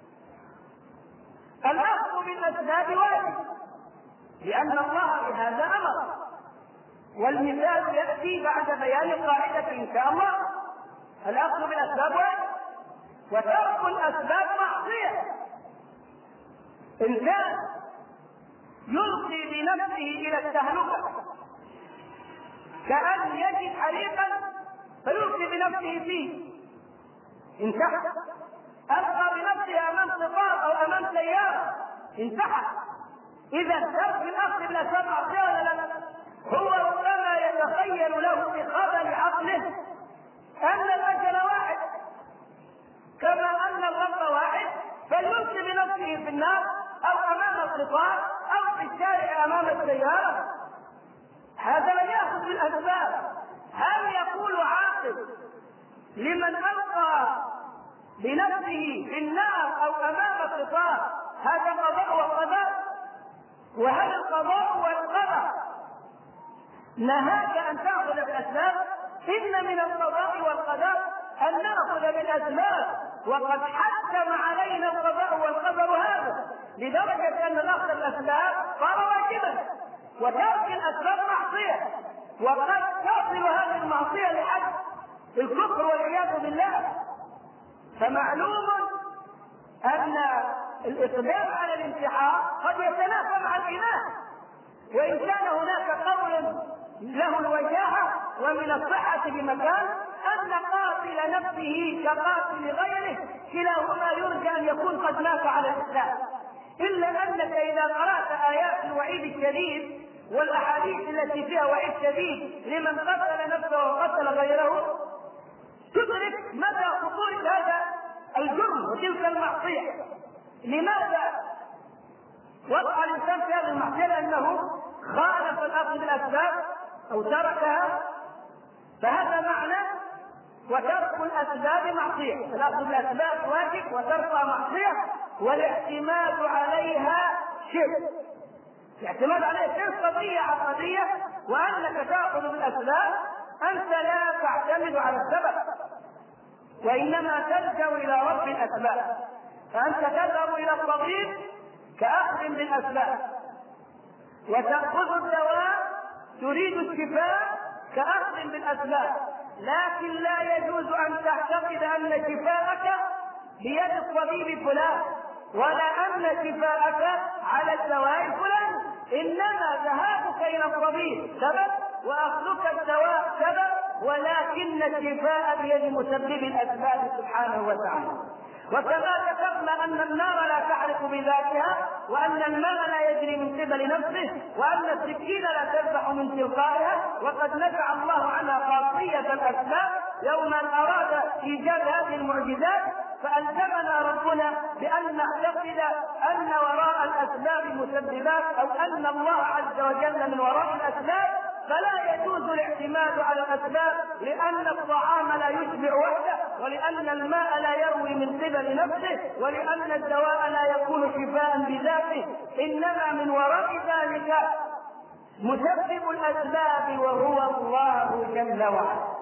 [SPEAKER 2] الأخذ بالأسباب واجب لأن الله بهذا أمر، والمثال يأتي بعد بيان القاعدة إن شاء الله. الأخذ بالأسباب واجب وترك الأسباب معصية. إنسان يلقي بنفسه إلى التهلكة كأن يجد حريقا فيلقي بنفسه فيه، انتحر. ألقى بنفسه أمام قطار أو أمام سيارة، انتحر. إذا ترك الأخذ بالأسباب معصية ولا لا؟ هو ربما يتخيل له بخبل عقله أن الأجل واحد كما أن الرب واحد، فليلقي بنفسه في النار أو أمام القطار أو في الشارع أمام السيارة. هذا لم يأخذ بالأسباب. هل يقول عاقل لمن ألقى بنفسه في النار أو أمام القطار هذا قضاء وقدر؟ وهل القضاء والقدر نهاك أن تأخذ بالأسباب؟ إن من القضاء والقدر أن نأخذ بالأسباب، وقد حتم علينا القضاء والقدر هذا، لدرجة أن الأخذ بالأسباب صار واجبا وترك الأسباب معصية، وقد تصل هذه المعصية لحد الكفر والعياذ بالله. فمعلوم أن الإقدام على الانتحار قد يتنافى مع الإيمان، وإن كان هناك قول له الوجاهة ومن الصحة بمكان أن قاتل نفسه كقاتل غيره كلاهما يرجى أن يكون قد مات على الإسلام، إلا أنك إذا قرأت آيات الوعيد الشديد والأحاديث التي فيها وعيد شديد لمن قتل نفسه وقتل غيره تدرك مدى خطورة هذا الجرم وتلك المعصية. لماذا وقع الإنسان في هذه المعصية؟ لأنه خالف الأخذ بالأسباب أو تركها، فهذا معنى وترك الأسباب معصية. الأخذ بالأسباب واجب وتركها معصية، والاعتماد عليها شرك. الاعتماد عليها شرك قضية عقدية، وأنك تأخذ بالأسباب أنت لا تعتمد على السبب وإنما تلجأ إلى رب الأسباب. فأنت تذهب إلى الطبيب كأخذ بالأسباب، وتأخذ الدواء تريد الشفاء كأخذ بالأسباب، لكن لا يجوز أن تعتقد أن شفاءك بيد الطبيب فلان ولا أن شفاءك على الدواء فلان، إنما ذهابك إلى الطبيب سبب وأخذك الدواء سبب، ولكن الشفاء بيد مسبب الأسباب سبحانه وتعالى. وكما ذكرنا أن النار لا تحرق بذاتها، وأن الماء لا يجري من قبل نفسه، وأن السكين لا تذبح من تلقائها، وقد نزع الله عنها خاصية الأسباب يوم أن أراد إيجاد هذه المعجزات، فألزمنا ربنا بأن نعتقد أن وراء الأسباب مسببات، أو أن الله عز وجل من وراء الأسباب، فلا يجوز الاعتماد على الأسباب، لأن الطعام لا يشبع وحده ولأن الماء لا يروي من قبل نفسه، ولأن الدواء لا يكون شفاء بذاته، إنما من وراء ذلك مسبب الأسباب وهو الله جل وعلا.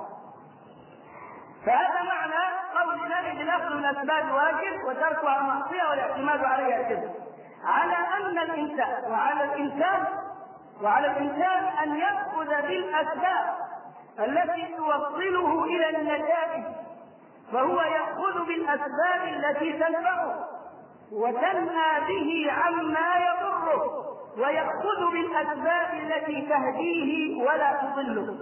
[SPEAKER 2] فهذا معنى قولنا إذ الأخذ من الأسباب واجب وتركها معصية والاعتماد عليها كذب، على أن الإنسان وعلى الإنسان أن يأخذ بالأسباب التي توصله إلى النتائج، فهو يأخذ بالأسباب التي تنفعه وتنهى به عما يضره، ويأخذ بالأسباب التي تهديه ولا تضله.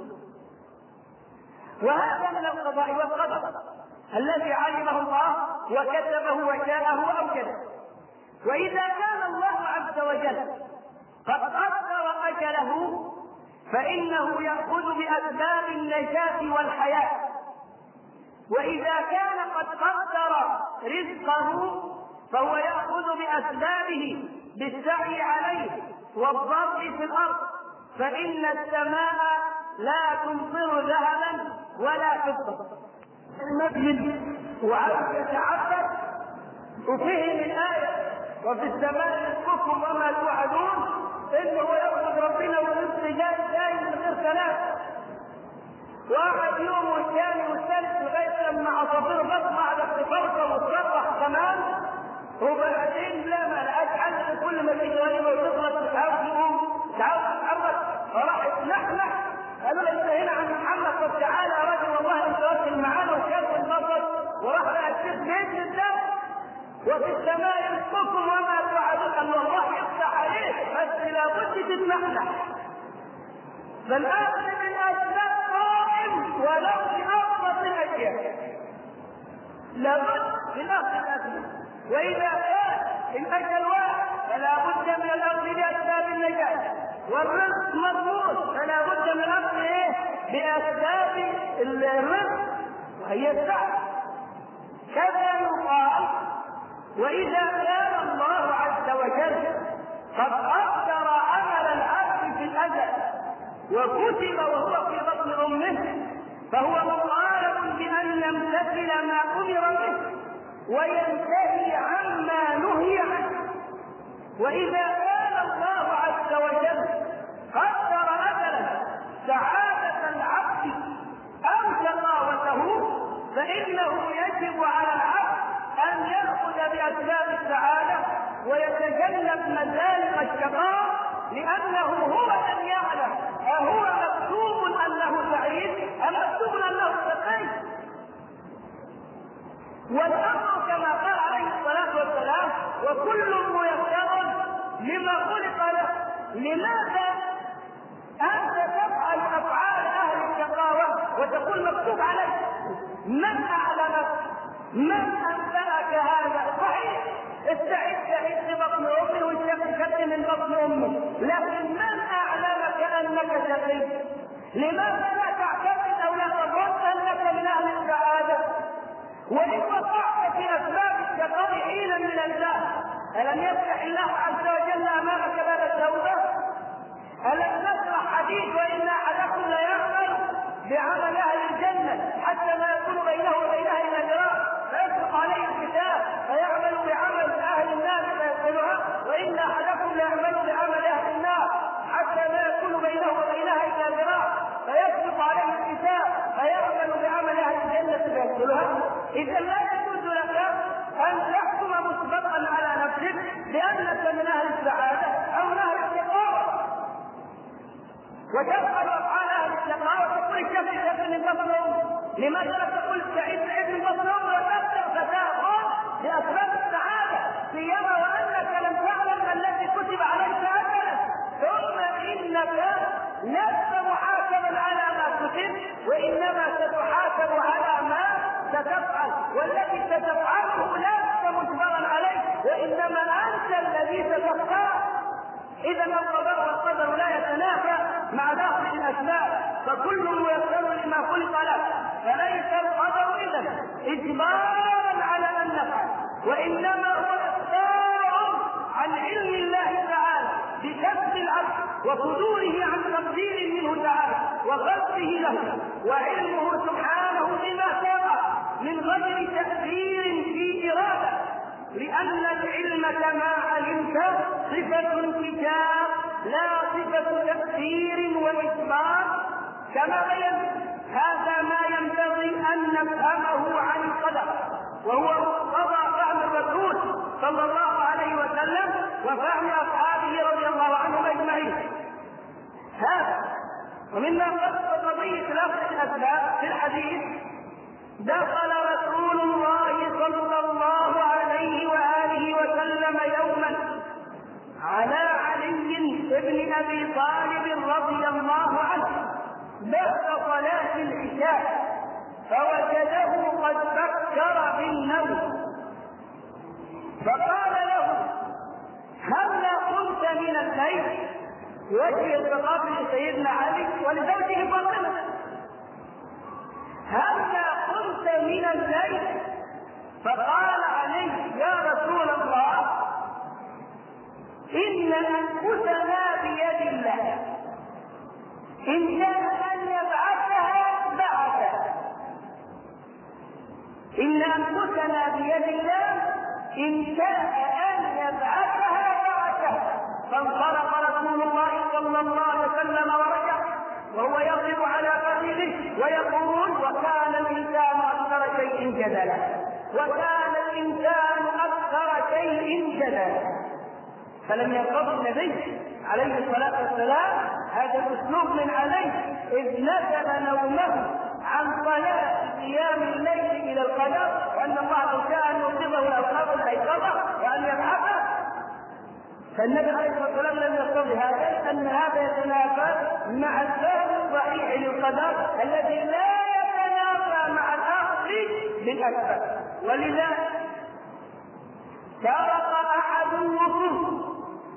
[SPEAKER 2] وهذا من القضاء والقدر الذي علمه الله وكتبه وشاءه أوجده. وإذا كان الله عز وجل قد قدر أجله فإنه يأخذ بأسباب النجاة والحياة، وإذا كان قد قدر رزقه فهو يأخذ بأسبابه بالسعي عليه والضرب في الأرض، فإن السماء لا تمطر ذهبا ولا فضة. المسجد وعلى يتعبد وفهم الآية وفي السماء رزقكم وما توعدون، إنه يأخذ ربنا ورزق جاي من غير كلام. واحد يوم والثاني والثالث لغاية لما عصافير بطمع على التفرقة وتصرح كمان، وبعدين لا ما لقاش حل، كل ما تيجي وليمة وتخلص مش عاوز يقوم مش عاوز يتحرك، فراح يتنحنح قالوا له انت هنا عند محمد، طب تعالى يا راجل والله انت واكل معانا وشاف البطل، وراح لقى الشيخ بيت الدم وفي السماء رزقكم وما توعدون، قال له الله يفتح عليك بس لابد تتنحنح. فالآخذ بالأسباب قائم ولو بأبسط الأشياء، لابد من أخذ الأسباب. وإذا كان الأجل واحد فلا بد من الأخذ بأسباب النجاة، والرزق مضمون فلا بد من الأخذ بأسباب الرزق وهي السعي. كذا يقال وإذا كان الله عز وجل قد قدر عمل العبد في الأزل وكتب وهو في بطن أمه، فهو مطالب بأن يمتثل ما أمر به وينتهي عما نهي عنه. وإذا كان الله عز وجل قدر أجلا سعادة العبد أو شقاوته، فإنه يجب على العبد أن يأخذ بأسباب السعادة ويتجنب مزالق الشقاء، لأنه هو من يعلم أهو مكتوب أنه سعيد أم مكتوب أنه شقي. والأمر كما قال عليه الصلاة والسلام وكل ميسر لما خلق له. لماذا أنت تفعل أفعال أهل الشقاوة وتقول مكتوب عليك؟ من أعلمك؟ من أنبأك هذا؟ صحيح السعيد سعيد في بطن أمه والشقي شقي من بطن أمه، لكن من أعلمك أنك شقي؟ لماذا لا تعتقد أو لا تظن أنك من أهل السعادة؟ وإن وقعت في أسباب الشقاء حينا من الله، ألم يفتح الله عز وجل أمامك باب التوبة؟ ألم نشرح حديث وإن أحدكم ليعمل بعمل أهل الجنة حتى ما يكون بينه وبينها إلا ذراع فيسبق عليه الكتاب فيعمل بعمل أهل النار فيدخلها، وإن أحدكم ليعمل بعمل أهل النار حتى ما يكون بينه وبينها إلا ذراع فيسبق عليه الكتاب فيعمل بعمل أهل الجنة فيدخلها. إذا لا يجوز لك أن تحكم مسبقا على نفسك بأنك من أهل السعادة أو من أهل الشقاوة وتفعل أفعال أهل الشقاوة وتقول الشقي شقي من بطن أمه. لماذا لا تقول سعيد سعيد من بطن أمه وتبدأ فتاخذ بأسباب السعادة، سيما وأنك لم تعلم التي كتب عليك أجلا، ثم إنك لست محاسبا على ما كتب وإنما ستحاسب على ما ستفعل، والذي ستفعله لست مجبرا عليه وإنما أنت الذي ستختار. إذا القضاء والقدر لا يتنافى مع داخل الأسباب، فكل ميسر لما خلق له، فليس القدر إذا إجبارا على أن نفعل، وإنما هو إخبار عن علم الله تعالى بكسب العبد وصدوره عن تقدير منه تعالى وخلقه له، وعلمه سبحانه بما سبق من غير تأثير في إرادة، لأن العلم كما علمت صفة انتجاب لا صفة تأثير وإثبات كما بينت. هذا ما ينبغي أن نفهمه عن القدر، وهو مقتضى فهم الرسول صلى الله عليه وسلم وفهم أصحابه رضي الله عنهم أجمعين. هذا ومما قضية لفظ الأسباب في الحديث: دخل رسول الله صلى الله عليه وآله وسلم يوما على علي بن أبي طالب رضي الله عنه بعد صلاة العشاء، فوجده قد فكر في النوم، فقال له: هلا قمت من الليل؟ وجه قبل سيدنا علي ولزوجه فاطمة: هلا قمت من الليل؟ فقال علي: يا رسول الله، إن أنفسنا بيد الله، إن شاء أن يبعثها بعثها. إن أنفسنا بيد الله، إن شاء أن يبعثها بعثها. فانطلق رسول الله صلى الله عليه وسلم ورجع وهو يضرب على فخذه ويقول: وكان الإنسان أكثر شيء جدلا، وكان الإنسان أكثر شيء جدلا. فلم يرتضي النبي عليه الصلاة والسلام هذا الأسلوب من عليه، إذ نسب نومه عن صلاة قيام الليل إلى القدر، وأن الله لو شاء أن يوقظه لأوقظه الأيقظة وأن يبعثه. فالنبي عليه الصلاة والسلام لم يرتضي هذا، لأن هذا يتنافى مع الفهم الصحيح للقدر الذي لا يتنافى مع الأخذ بالأسباب. ولذا سرق أحد النصوص،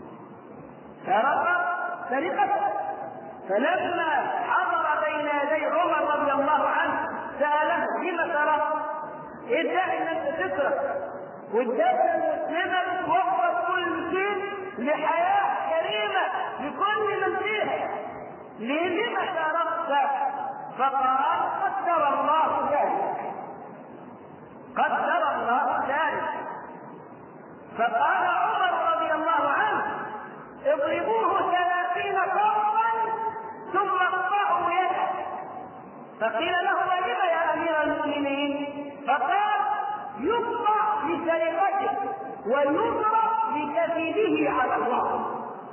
[SPEAKER 2] سرق سرقة، فلما حضر بين يدي عمر رضي الله عنه سأله: لم سرق؟ ادعي أنك تسرق، والدولة المسلمة توفر كل شيء لحياة كريمة لكل من فيها، لم سرقت؟ فقال: قدر الله ذلك، قدر الله ذلك. فقال عمر رضي الله عنه: اضربوه 30 ضربا ثم اقطعوا يده. فقيل له: لم يا امير المؤمنين؟ فقال: يقطع لسرقته ويضرب لكذبه على الله.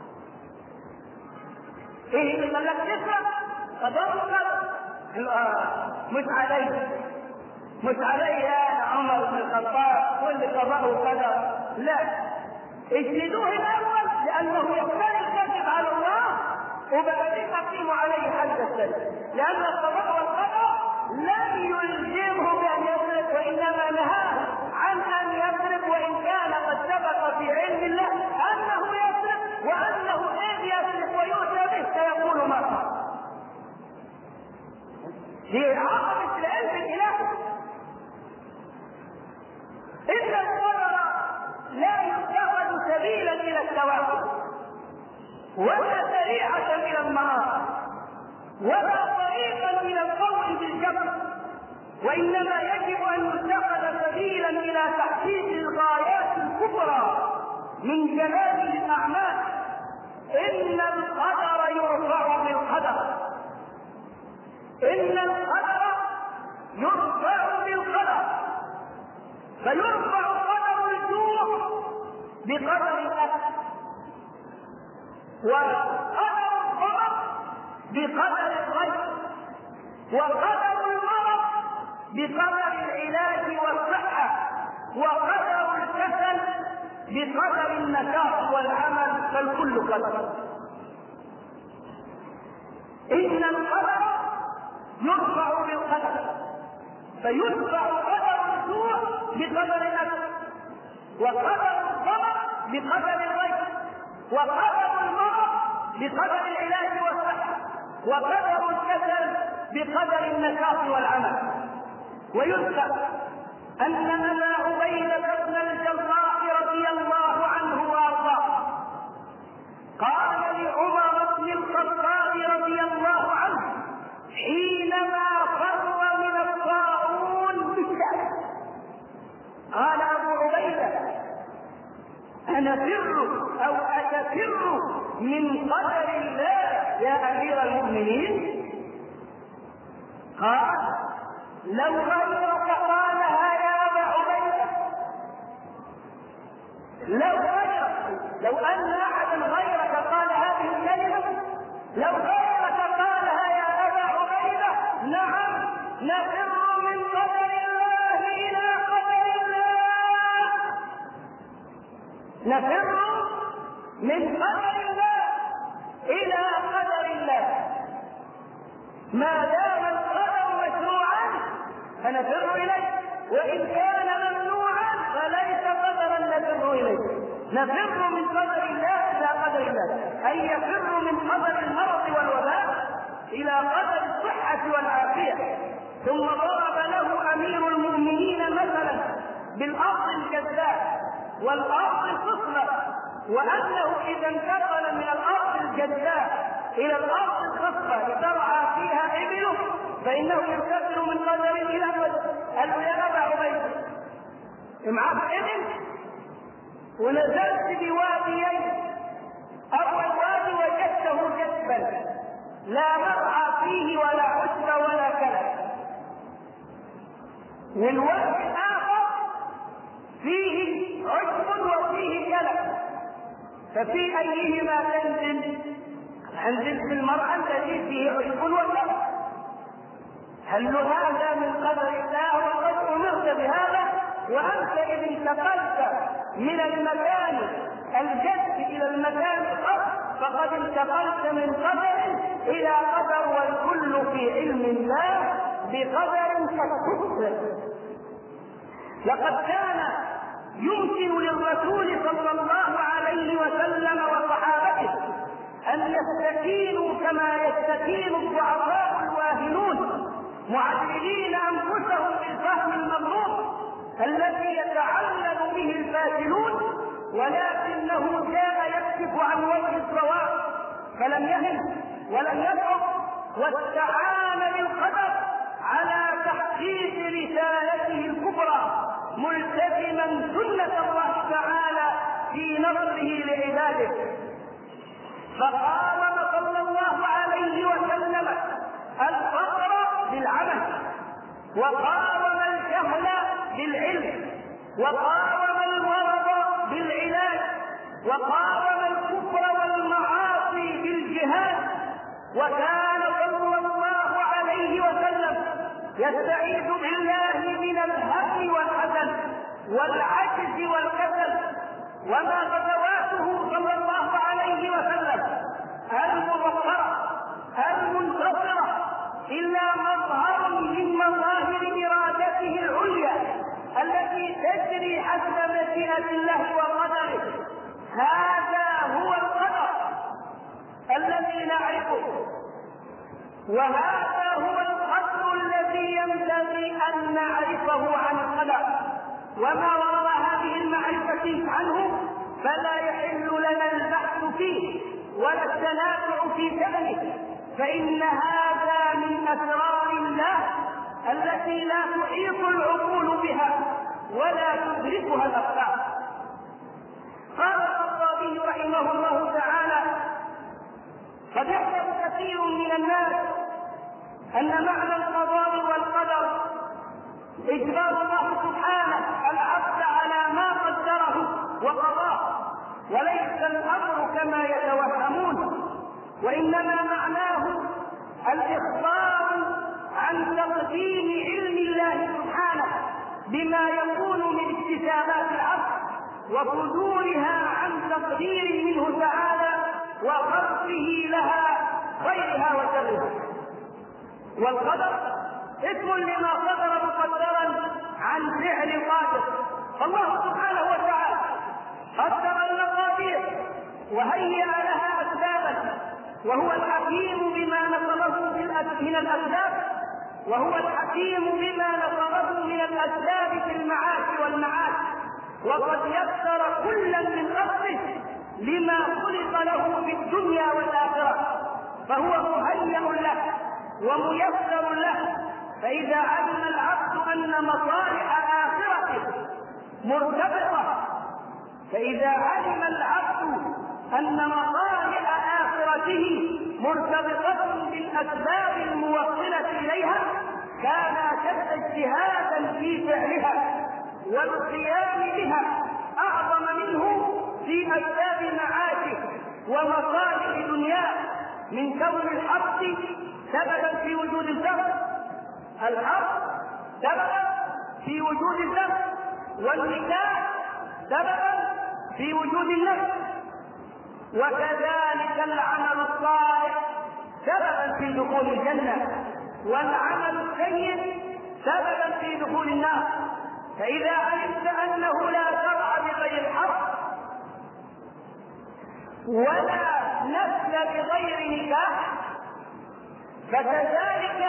[SPEAKER 2] ايه اللي قال لك تسرق؟ فضرب مش علي يا عمر بن الخطاب واللي قضاه قدر، لا، اجلدوه الاول لانه يفتري الكذب على الله، وبعدين اقيموا عليه حد السد، لان القضاء والقدر لم يلزمه بان يسرق، وانما نهاه عن ان يسرق، وان كان قد سبق في علم الله انه يسرق، وانه اذ يسرق ويؤتى به سيقول ما قال. هي عظمه العلم الالهي. إن القدر لا يتخذ سبيلا إلى التوحد، ولا سريعة إلى المعاصي، ولا طريقا إلى القول بالجبر، وإنما يجب أن يتخذ سبيلا إلى تحقيق الغايات الكبرى من جلال الأعمال. إن القدر يرفع بالقدر، إن القدر يرفع بالقدر، فيرفع قدر الجوع بقدر الأكل، وقدر الظمأ بقدر الغيث، وقدر المرض بقدر العلاج والصحة، وقدر الكسل بقدر النشاط والعمل، فالكل قدر. إن القدر يرفع بالقدر، فيرفع قدر الجوع بقدر الأكل، وقدر الظمأ بقدر الغيث، وقدر المرض بقدر العلاج والصحة، وقدر الكسل بقدر النشاط والعمل. ويذكر أن أبا عبيدة بن الجراح رضي الله عنه وأرضاه قال لعمر بن الخطاب رضي الله عنه حينما فر من الطاعون بالشام: أنفر أو أتفر من قدر الله يا أمير المؤمنين؟ قال لو غيرك قالها يا أبا عبيدة، لو أن أحدا غيرك قال هذه الكلمة، لو غيرك قالها يا أبا عبيدة، نعم نفر من قدر الله إلى قدر الله، نفر من قدر الله إلى قدر الله. ما دام القدر مشروعا فنفر إليه، وإن كان ممنوعا فليس قدرا نفر إليه. نفر من قدر الله إلى قدر الله، أي يفر من قدر المرض والوباء إلى قدر الصحة والعافية. ثم ضرب له أمير المؤمنين مثلا بالأرض الجداء والأرض الصفرة، وأنه إذا انتقل من الأرض الجداء إلى الأرض الصفرة لترعى فيها إبله فإنه ينتقل من قدر إلى قدر. قال له يا أبا عبيدة معك إبل ونزلت بواديين، أول وادي وجدته جدبا لا مرعى فيه ولا عشب ولا كلب، والوادي الآخر فيه عشب وفيه كلب، ففي أيهما تنزل؟ أنزل في المرعى الذي فيه عشب وكلب. هل هذا من قدر الله وقد أمرت بهذا؟ وأنت إذ انتقلت من المكان الجد إلى المكان الأرض فقد انتقلت من قدر إلى قدر، والكل في علم الله بقدر فاستقدر. لقد كان يمكن للرسول صلى الله عليه وسلم وصحابته أن يستكينوا كما يستكين الضعفاء الواهنون معدلين أنفسهم بالفهم المغلوط الذي يتعلم به الفاشلون، ولكنه جاء يكشف عن وجه الصواب فلم يهن ولم يضعف، واستعان بالقدر على تحقيق رسالته الكبرى ملتزما سنة الله تعالى في نصره لعباده. فقاوم صلى الله عليه وسلم الفقر بالعمل، وقاوم الجهل بالعلم، وقاوم المرض بالعلاج، وقاوم الكفر والمعاصي بالجهاد. وكان صلى الله عليه وسلم يستعيذ بالله من الهم والحزن والعجز والكسل. وما غزواته صلى الله عليه وسلم المظفرة المنتصرة إلا مظهر من مظاهر إرادته العليا التي تجري حسب مشيئة الله وقدره. هذا هو القدر الذي نعرفه، وهذا هو القدر الذي ينبغي أن نعرفه عن القدر. وما وراء هذه المعرفة عنه فلا يحل لنا البحث فيه ولا التنازع في شأنه، فإن هذا من أسرار الله التي لا تحيط العقول بها ولا تدركها الأبصار. قال الخطابي رحمه الله تعالى: قد يحسب كثير من الناس أن معنى القضاء والقدر إجبار الله سبحانه العبد على ما قدره وقضاه، وليس الأمر كما يتوهمون، وإنما معناه الإخبار عن تقديم علم الله سبحانه بما يكون من اكتسابات العبد وصدورها عن تقدير منه تعالى وخلقه لها خيرها وشرها. والقدر اسم لما قدر مقدرا عن فعل قادر، فالله سبحانه وتعالى قدر المقادير وهيأ لها أسبابا، وهو الحكيم بما نصبه من الأسباب، وهو الحكيم بما نصبه من الأسباب في المعاش والمعاد، وقد يسر كلا من قصده لما خلق له في الدنيا والآخرة، فهو مهيأ له وميسر له. فإذا علم العبد أن مصالح آخرته مرتبطة فإذا علم العبد أن مصالح آخرته مرتبطة بالأسباب الموصلة إليها كان أشد اجتهادا في فعلها والقيام بها أعظم منه في أسباب معاشه ومصالح دنياه، من كون الحق سببا في وجود الذنب، الحق سببا في وجود الذنب، والنكاح سببا في وجود النفس، وكذلك العمل الصالح سببا في دخول الجنة، والعمل السيء سببا في دخول النار. فإذا علمت أنه لا شرع بغير الحق ولا نسل بغير نكاح، فكذلك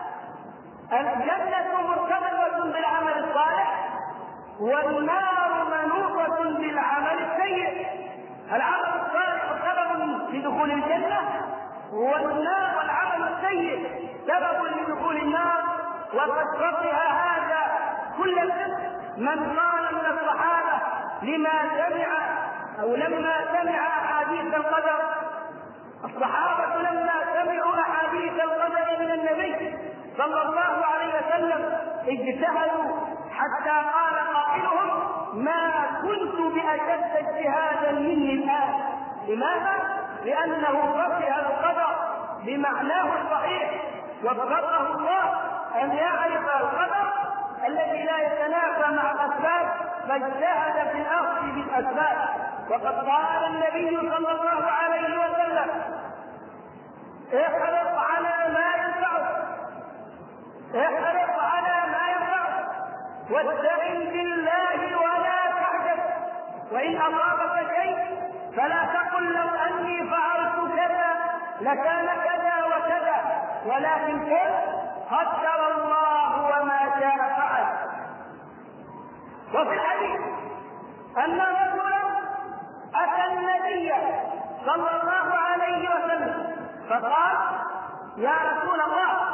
[SPEAKER 2] الجنة مرتبطة بالعمل الصالح والنار منوطة بالعمل السيء. العمل الصالح سبب لدخول الجنة، والنار والعمل السيء سبب لدخول النار. وقد رفع هذا كل من قال من الصحابة لما سمع أحاديث القدر. الصحابة لما سمعوا أحاديث القدر من النبي صلى الله عليه وسلم اجتهدوا حتى قال قائلهم: ما كنت بأشد اجتهادا مني الآن. لماذا؟ لأنه رفع القدر بمعناه الصحيح، وفقه الله أن يعرف القدر الذي لا يتنافى مع الأسباب، فاجتهد في الأخذ بالأسباب. وقد قال النبي صلى الله عليه وسلم: احرص على ما ينفعك، احرص على ما ينفعك، واستعن بالله ولا تعجز، وإن أصابك شيء فلا تقل لو أني فعلت كذا لكان كذا وكذا، ولكن قل قدر الله وما شاء فعل. وفي الحديث أن رجلا أتى النبي صلى الله عليه وسلم فقال: يا رسول الله،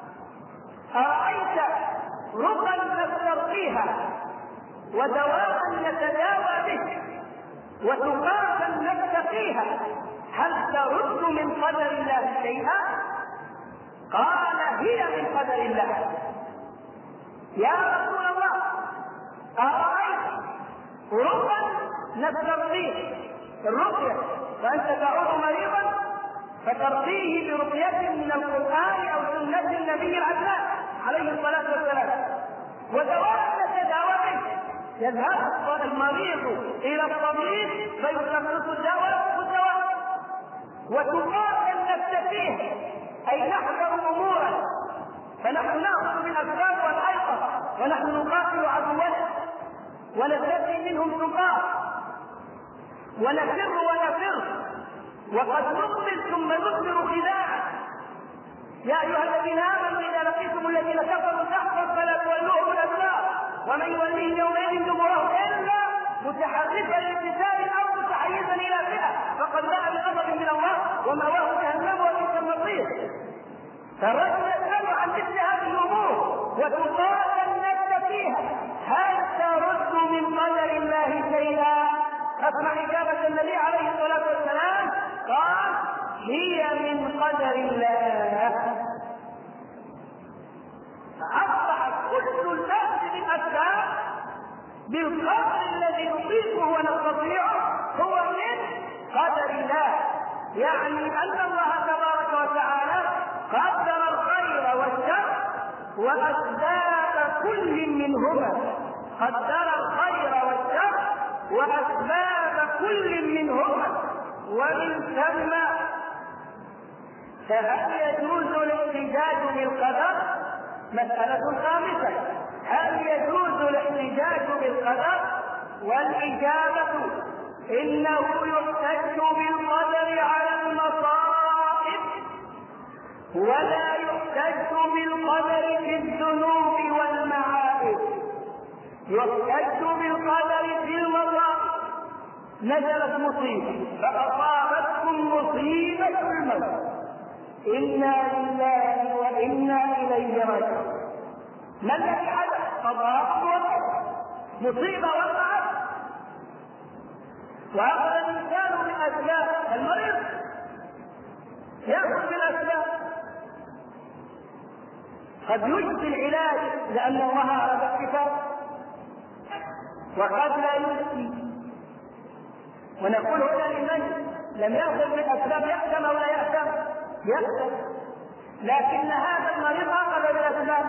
[SPEAKER 2] أرأيت رقا نسترقيها ودواء نتداوى به وسقاطا نتقيها، هل ترد من قدر الله شيئا؟ قال: هي من قدر الله. يا رسول الله، أرأيت رقا نسترقيه، الرقية فأنت تعود مريضا فترقيه برقية من القرآن أو سنة النبي العدنان عليه الصلاة والسلام، ودواء نتداوى به، يذهب المريض إلى الطبيب فيشخص الدواء والدواء، وتقاتل نستفيه أي نحذر أمورا، فنحن نأخذ بالأسباب والأيقظ ونحن نقاتل عدونا ونستفي منهم سقاط ونفر وقد نقبل ثم ندبر خداعا. يا أيها الذين آمنوا إذا لقيتم الذين كفروا زحفا فلا تولوهم الأدبار ومن يوليهم يومئذ دبره إلا متحرفا لقتال أو متحيزا إلى فئة فقد باء بغضب من الله ومأواه جهنم وبئس المصير. فالرجل يسأل عن مثل هذه الأمور وتقاتل النفس فيها، هل ترد من قدر الله شيئا؟ اسمع إجابة النبي عليه الصلاة والسلام، قال: هي من قدر الله. فأصبح كل الأخذ بالأسباب بالقدر الذي نطيقه ونستطيعه هو من قدر الله، يعني أن الله تبارك وتعالى قدر الخير والشر وأسباب كل منهما، قدر الخير والشر وأسباب كل منهما. ومن ثم فهل يجوز الاحتجاج بالقدر؟ مسألة خامسة: هل يجوز الاحتجاج بالقدر؟ والإجابة: إنه يحتج بالقدر على المصائب ولا يحتج بالقدر في الذنوب والمعائب. يحتج بالقدر في المصائب، نزلت مصيبة فأصابتكم مصيبة الموت، إنا لله وإنا إليه راجعون. ما الذي حدث؟ قضاء وقدر، مصيبة وقعت وأخذ الإنسان بالأسباب. المريض يأخذ بالأسباب، قد يجزي العلاج لأن الله أراد الشفاء، وقد لا يجزي. ونقول هنا لمن لم يأخذ بالأسباب يأثم ولا يأثم؟ يأثم، لكن هذا المريض أخذ بالأسباب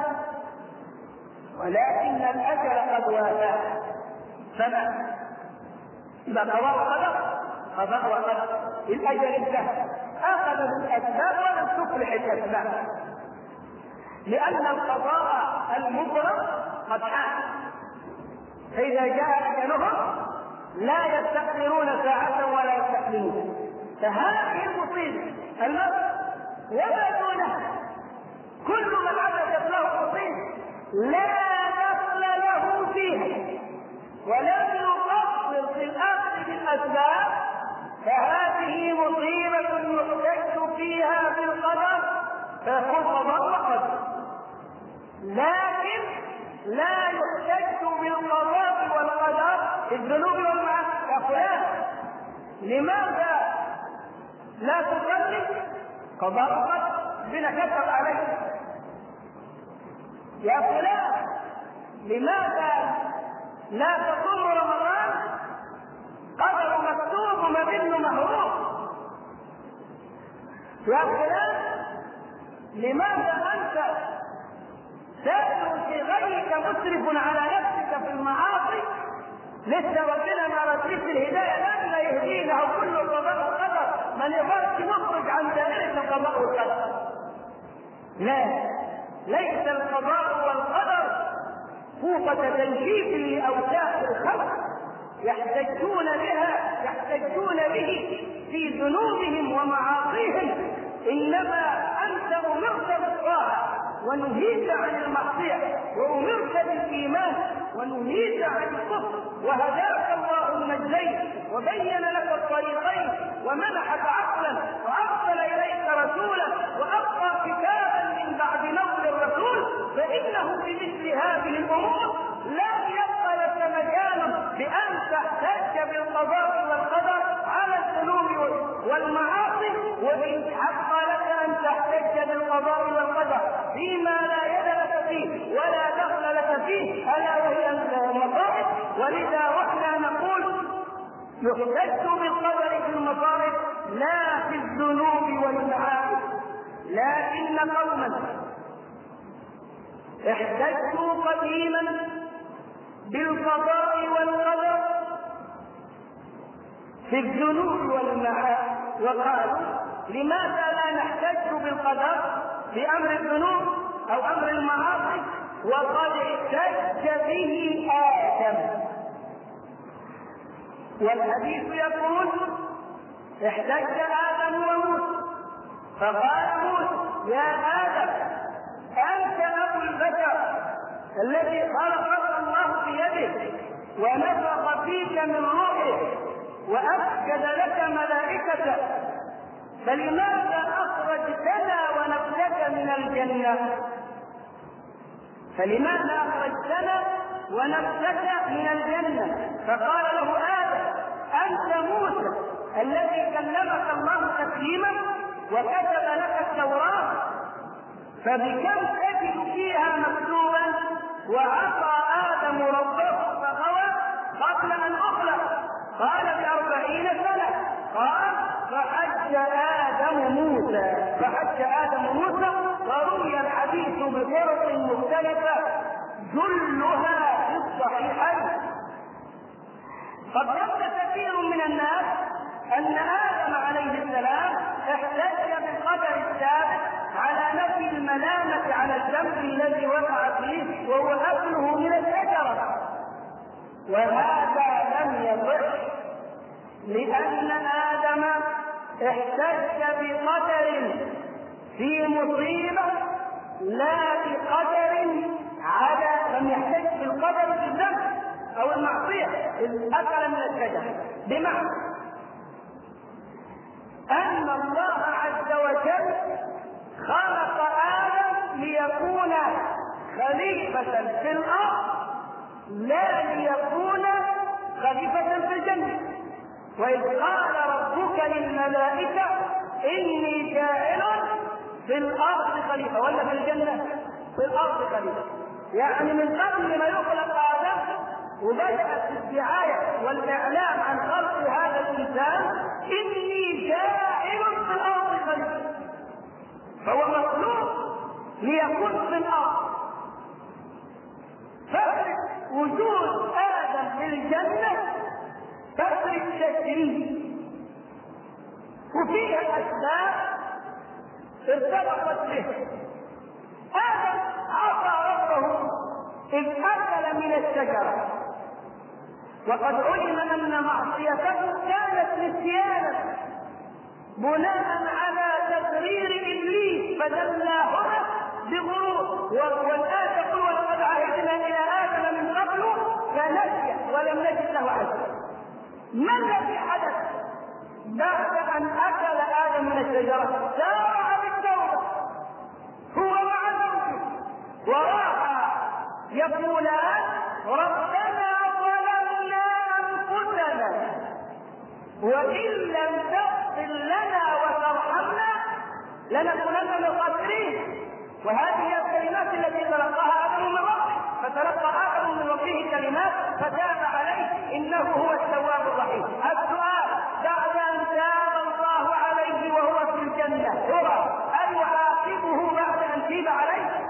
[SPEAKER 2] ولكن الأجل قد وافاه. فما إذا قضاء وقدر، قضاء وقدر، الأجل انتهى، أخذ بالأسباب ولم تفلح الأسباب، لأن القضاء المطلق قد حان، فإذا جاء أجلهم لا يستقبلون ساعة ولا يستقبلون. فهذه المصيبة المرض وما دونها، كل من حدثت له مصيبة لا دخل له فيها ولم يقصر في الأخذ بالأسباب، فهذه مصيبة يحتج فيها بالقدر فيكون قضاء وقدر، لكن لا يحتج بالقضاء والقدر في الذنوب والمعاصي. يا فلان لماذا لا تصلي؟ قضاء وقدر، ربنا كتب عليك. يا فلان لماذا لا تصوم رمضان؟ قدر مكتوب ومبن مهروب. يا فلان لماذا انت سائر في غيرك مسرف على نفسك في المعاصي؟ لسه ربنا ما رسلت الهدايه، لن يهدينا كل قضاء وقدر، من يقدر مخرج عن دائره القضاء والقدر. لا، ليس القضاء والقدر فوقة تنشيف لأوساخ الخلق يحتجون به في ذنوبهم ومعاصيهم، إنما أنت أمرت بالطاعة ونهيت عن المعصية، وأمرت بالإيمان ونهيت عن الكفر، وهداك الله النجدين وبين لك الطريقين ومنحك عقلا وأرسل إليك رسولا وأبقى كتابا من بعد موت الرسول، فإنه بمثل هذه الأمور لا يبقى لك مجال بأن تحتج بالقضاء والقدر على الذنوب والمعاصي، وإن حق لك أن تحتج بالقضاء والقدر فيما لا يد لك فيه ولا دخل لك فيه، ألا وهي المصائب. ولذا وحنا نقول يحتج بالقدر في المصائب لا في الذنوب والمعاصي. لكن قوما احتجوا قديما بالقضاء والقدر في الذنوب والمعاصي، وقالوا لماذا لا نحتج بالقدر في امر الذنوب او امر المعاصي وقد احتج به آدم. والحديث يقول احتج آدم وموسى فقال موسى يا آدم أنت أبو البشر الذي خلقك الله بيده ونفخ فيك من روحه وأسجد لك ملائكته، فلماذا أخرجتنا ونفسك من الجنة؟ فلماذا أخرجتنا ونفسك من الجنة؟ فقال له آدم أنت موسى الذي كلمك الله تكليما وكتب لك التوراة، فبكم تجد فيها مكتوبا وعصى آدم ربه فغوى قبل أن أخلق؟ قال ب40 سنة. قال فحج آدم موسى وروي الحديث بطرق مختلفة جلها في الصحيحين. قد ظن كثير من الناس أن آدم عليه السلام احتج بالقدر الثابت على نفي الملامة على الذنب الذي وقع فيه وهو أكله من الشجرة، وهذا لم يصح، لأن آدم احتج بقدر في مصيبة لا بقدر على، لم يحتج بالقدر في الذنب أو المعصية أكل من الشجرة، بمعنى أن الله عز وجل خلق آدم ليكون خليفة في الأرض لا ليكون خليفة في الجنة. وإذ قال ربك للملائكة إني جاعل في الأرض خليفة، ولا في الجنة؟ في الأرض خليفة. يعني من قبل ما يخلق آدم وبدأت الدعاية والإعلام عن خلق هذا الإنسان، إني جاعل في الأرض خليفة. فهو مخلوق ليكون في الأرض. فكرة وجود آدم في الجنة فكرة تشريف، وفيها أسباب ارتبطت به. آدم عصى ربه إذ أكل من الشجرة، وقد علم أن معصيته كانت نسيانا بناء على تقرير إبليس فدلاهما بغرور. والآية تقول ولقد عهدنا إلى آدم من قبل فنسي ولم نجد له عزما. ما الذي حدث بعد أن أكل آدم من الشجرة؟ سارع بالتوبة هو مع زوجه وراح يقولان ربنا ظلمنا أنفسنا وإن لم تغفر لنا وترحمنا لنكونن من الخاسرين. وهذه هي الكلمات التي تلقاها آدم من ربه، فتلقى آدم من ربه كلمات فتاب عليه إنه هو التواب الرحيم. السؤال بعد أن تاب الله عليه وهو في الجنة ترى أن يعاقبه بعد أن تاب عليه؟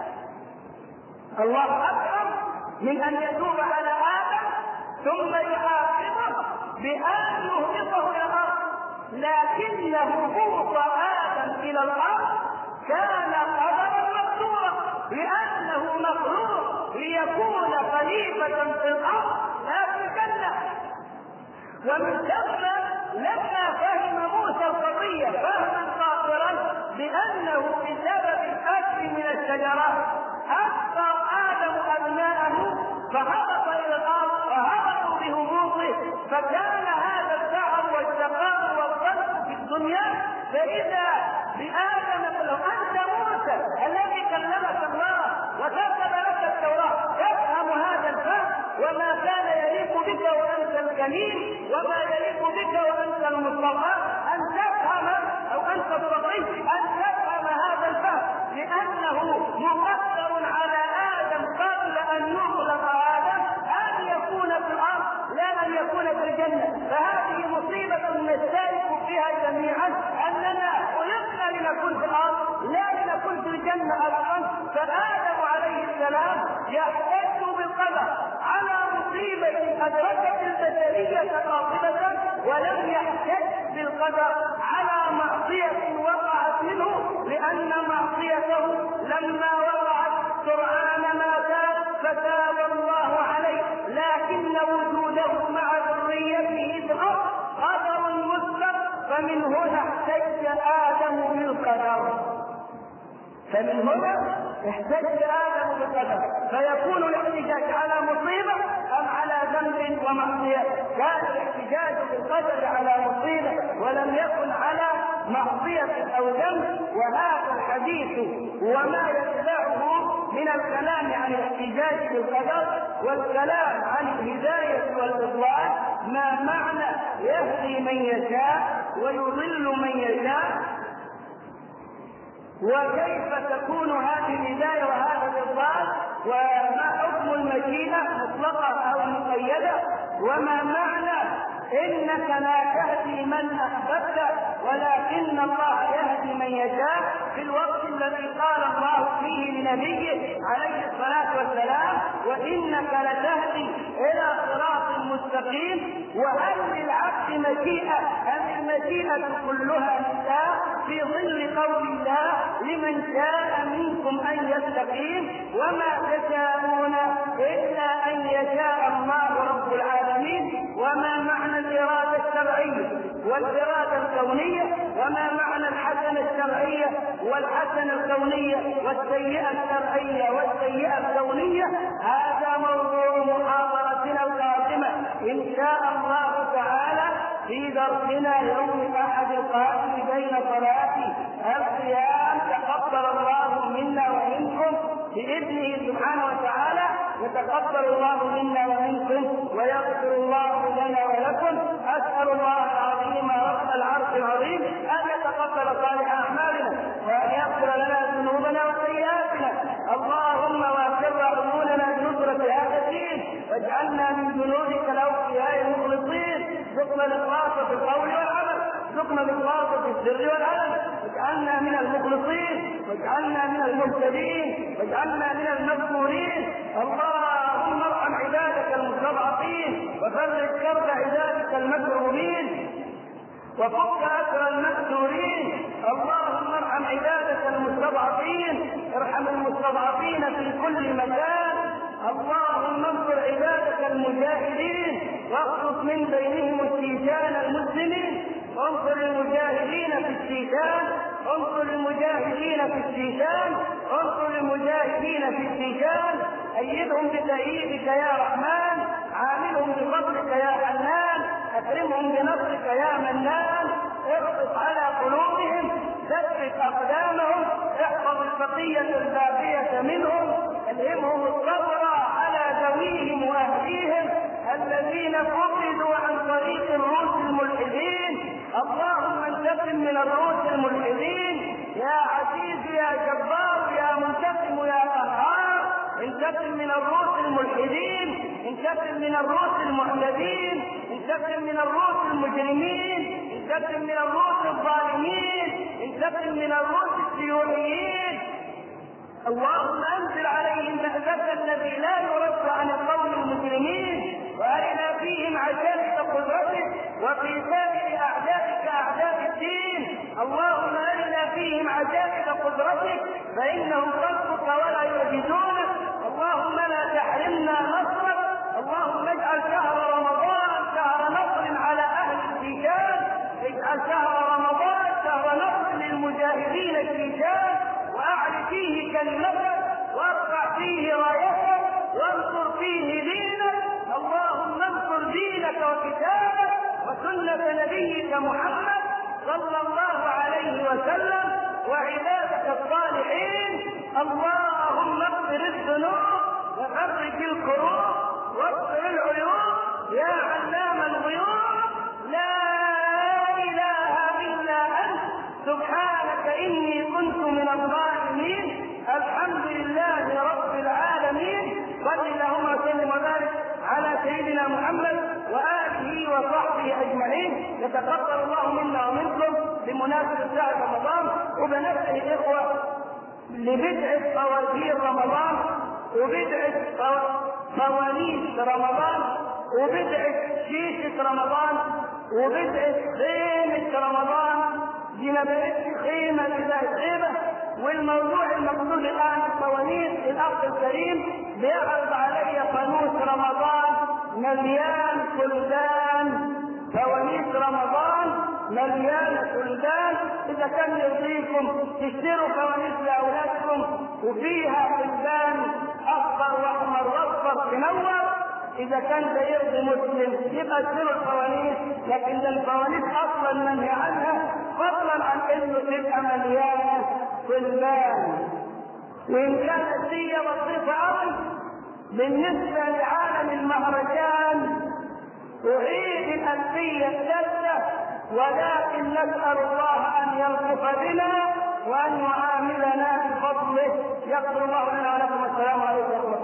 [SPEAKER 2] الله أكبر من أن يتوب على آدم ثم يعاقبه بأن يهبطه إلى الأرض. لكن هبوط آدم إلى الأرض كان قدرا مقدورا، لأنه مخلوق ليكون خليفة في الأرض لا في الجنة. ومن ثم لما فهم موسى القضية فهما خاطرا بأنه بسبب الأكل من الشجرات أخطر آدم أبناءه فهبط إلى الأرض فهبطوا بهبوطه، فكان هذا التعب والشقاء والضنك في الدنيا. فإذا بآدم لو أنت موسى الذي كلمك الله وكتب لك التوراة تفهم هذا الفهم وما كان يليق بك وأنت الكريم وما يليق بك وأنت المصطفى أن تفهم أو أن تستطيع أن تفهم هذا الفهم، لأنه مقدر على آدم قبل أن يخلق آدم أن يكون في الأرض لا أن يكون في الجنة. فهذه مصيبة نشترك فيها جميعا أننا خلقنا لنكون في الأرض لا لنكون في الجنة أبدا. فآدم عليه السلام يحتج بالقدر على مصيبة أدركت البشرية قاطبة، ولم يحتج بالقدر على معصية وقعت منه، لأن معصيته لما وقعت سرعان ما تاب فتاب الله عليه، لكن وجوده مع ذريته في الأرض قدر مسبق. فمن هنا احتج آدم بالقدر، فمن هنا احتج آدم بالقدر. فيكون الاحتجاج على مصيبة أم على ذنب ومعصية؟ كان الاحتجاج بالقدر على مصيبة ولم يكن على معصية أو ذنب. وهذا الحديث وما يتبعه من الكلام عن الاحتجاج بالقدر والكلام عن الهداية والإضلال ما معنى يهدي من يشاء ويضل من يشاء، وكيف تكون هذه الهداية وهذا الإضلال، وما حكم المشيئة مطلقة أو مقيدة، وما معنى إنك لا تهدي من أحببت ولكن الله يهدي من يشاء في الوقت الذي قال الله فيه لنبيه عليه الصلاة والسلام وإنك لتهدي إلى صراط مستقيم. وهل للعبد مشيئة أم المشيئة كلها لله في ظل قول الله لمن شاء منكم أن يستقيم وما تشاءون إلا أن يشاء الله رب العالمين. وما معنى الإرادة الشرعية والإرادة الكونية، وما معنى الحسنة الشرعية والحسنة الكونية والسيئة الشرعية والسيئة الكونية؟ هذا موضوع محاضرتنا القادمة إن شاء الله تعالى في درسنا يوم الأحد القادم بين صلاة القيام. تقبل الله منا ومنكم بإذنه سبحانه وتعالى، يتقبل الله منا ومنكم ويغفر الله لنا ولكم. أسأل نسأل الله العظيم رب العرش العظيم أن يتقبل صالح أعمالنا وأن يغفر لنا ذنوبنا وسيئاتنا. اللهم واكر عيوننا بنصرة هذا الدين واجعلنا من جنودك الأوفياء المخلصين. ارزقنا الإخلاص في القول والعمل، ارزقنا الإخلاص في السر والعلن، واجعلنا من المخلصين واجعلنا من المهتدين واجعلنا من المذكورين. اللهم ارحم عبادك المستضعفين وفرج كرب عبادك المكروبين وفك أسر المأسورين. اللهم ارحم عبادك المستضعفين، ارحم المستضعفين في كل مكان. اللهم انصر عبادك المجاهدين واخلص من بينهم الشيشان المسلمين. انصر المجاهدين في الشيشان، انصر المجاهدين في الشيشان، انصر المجاهدين في الشيشان. أيدهم بتأييدك يا رحمن، عاملهم بفضلك يا حنان، أكرمهم بنصرك يا منان. اربط على قلوبهم، ثبت أقدامهم، احفظ البقية الباقية منهم، ألهمهم الصبر على ذويهم وأهليهم الذين فقدوا عن طريق الروس الملحدين. اللهم انتقم من الروس الملحدين يا عزيز يا جبار يا منتقم يا قهار. انتقم من الروس الملحدين، انتقم من الروس المعتدين، انتقم من الروس المجرمين، انتقم من الروس الظالمين، انتقم من الروس السيونيين. اللهم انزل عليهم بأسك الذي لا يرد عن القوم المجرمين، وارنا فيهم عجائب قدرتك وفي سائر اعدائك اعداء الدين. اللهم ارنا فيهم عجائب قدرتك فانهم خلقك ولا يعجزونك. اللهم لا تحرمنا نصرك. اللهم اجعل شهر رمضان شهر نصر على اهل الشيشان، اجعل شهر رمضان شهر نصر للمجاهدين الشيشان، واعل فيه كلمتك وارفع فيه رايتك وانصر فيه دينك. اللهم انصر دينك وكتابك وسنة نبيك محمد صلى الله عليه وسلم وعبادك الصالحين. اللهم اغفر الذنوب وفرج الكروب واغفر العيوب يا علام الغيوب. لا اله الا انت سبحانك اني كنت من الظالمين. الحمد لله رب العالمين. صل اللهم وسلم وبارك على سيدنا محمد واله وصحبه اجمعين. يتقبل الله منا ومنكم بمناسبه شهر رمضان. وبنبه الاخوه لبدعه فوازير رمضان وبدعه فوانيس رمضان وبدعه شيشه رمضان وبدعه خيمه رمضان. دي ما بقتش خيمه الا خيمه. والموضوع المقصود الان الفوانيس. الاخ الكريم بيعرض علي فانوس رمضان مليان سلدان، فوانيس رمضان مليان سلدان. اذا كان يرضيكم تشتروا فوانيس لاولادكم وفيها سلدان اخضر واحمر واصفر منور. اذا كان ده يرضي مسلم يبقى اشتروا الفوانيس، لكن ده الفوانيس اصلا منهي عنها، فضلا عن انه تبقى مليانه سلدان. وان كانت هي بسيطه قوي بالنسبه لعالم المهرجان أعيد الألفية الثالثة، ولكن نسأل الله أن يلطف بنا وأن يعاملنا بفضله. يغفر الله لنا ولكم. السلام عليكم ورحمة الله.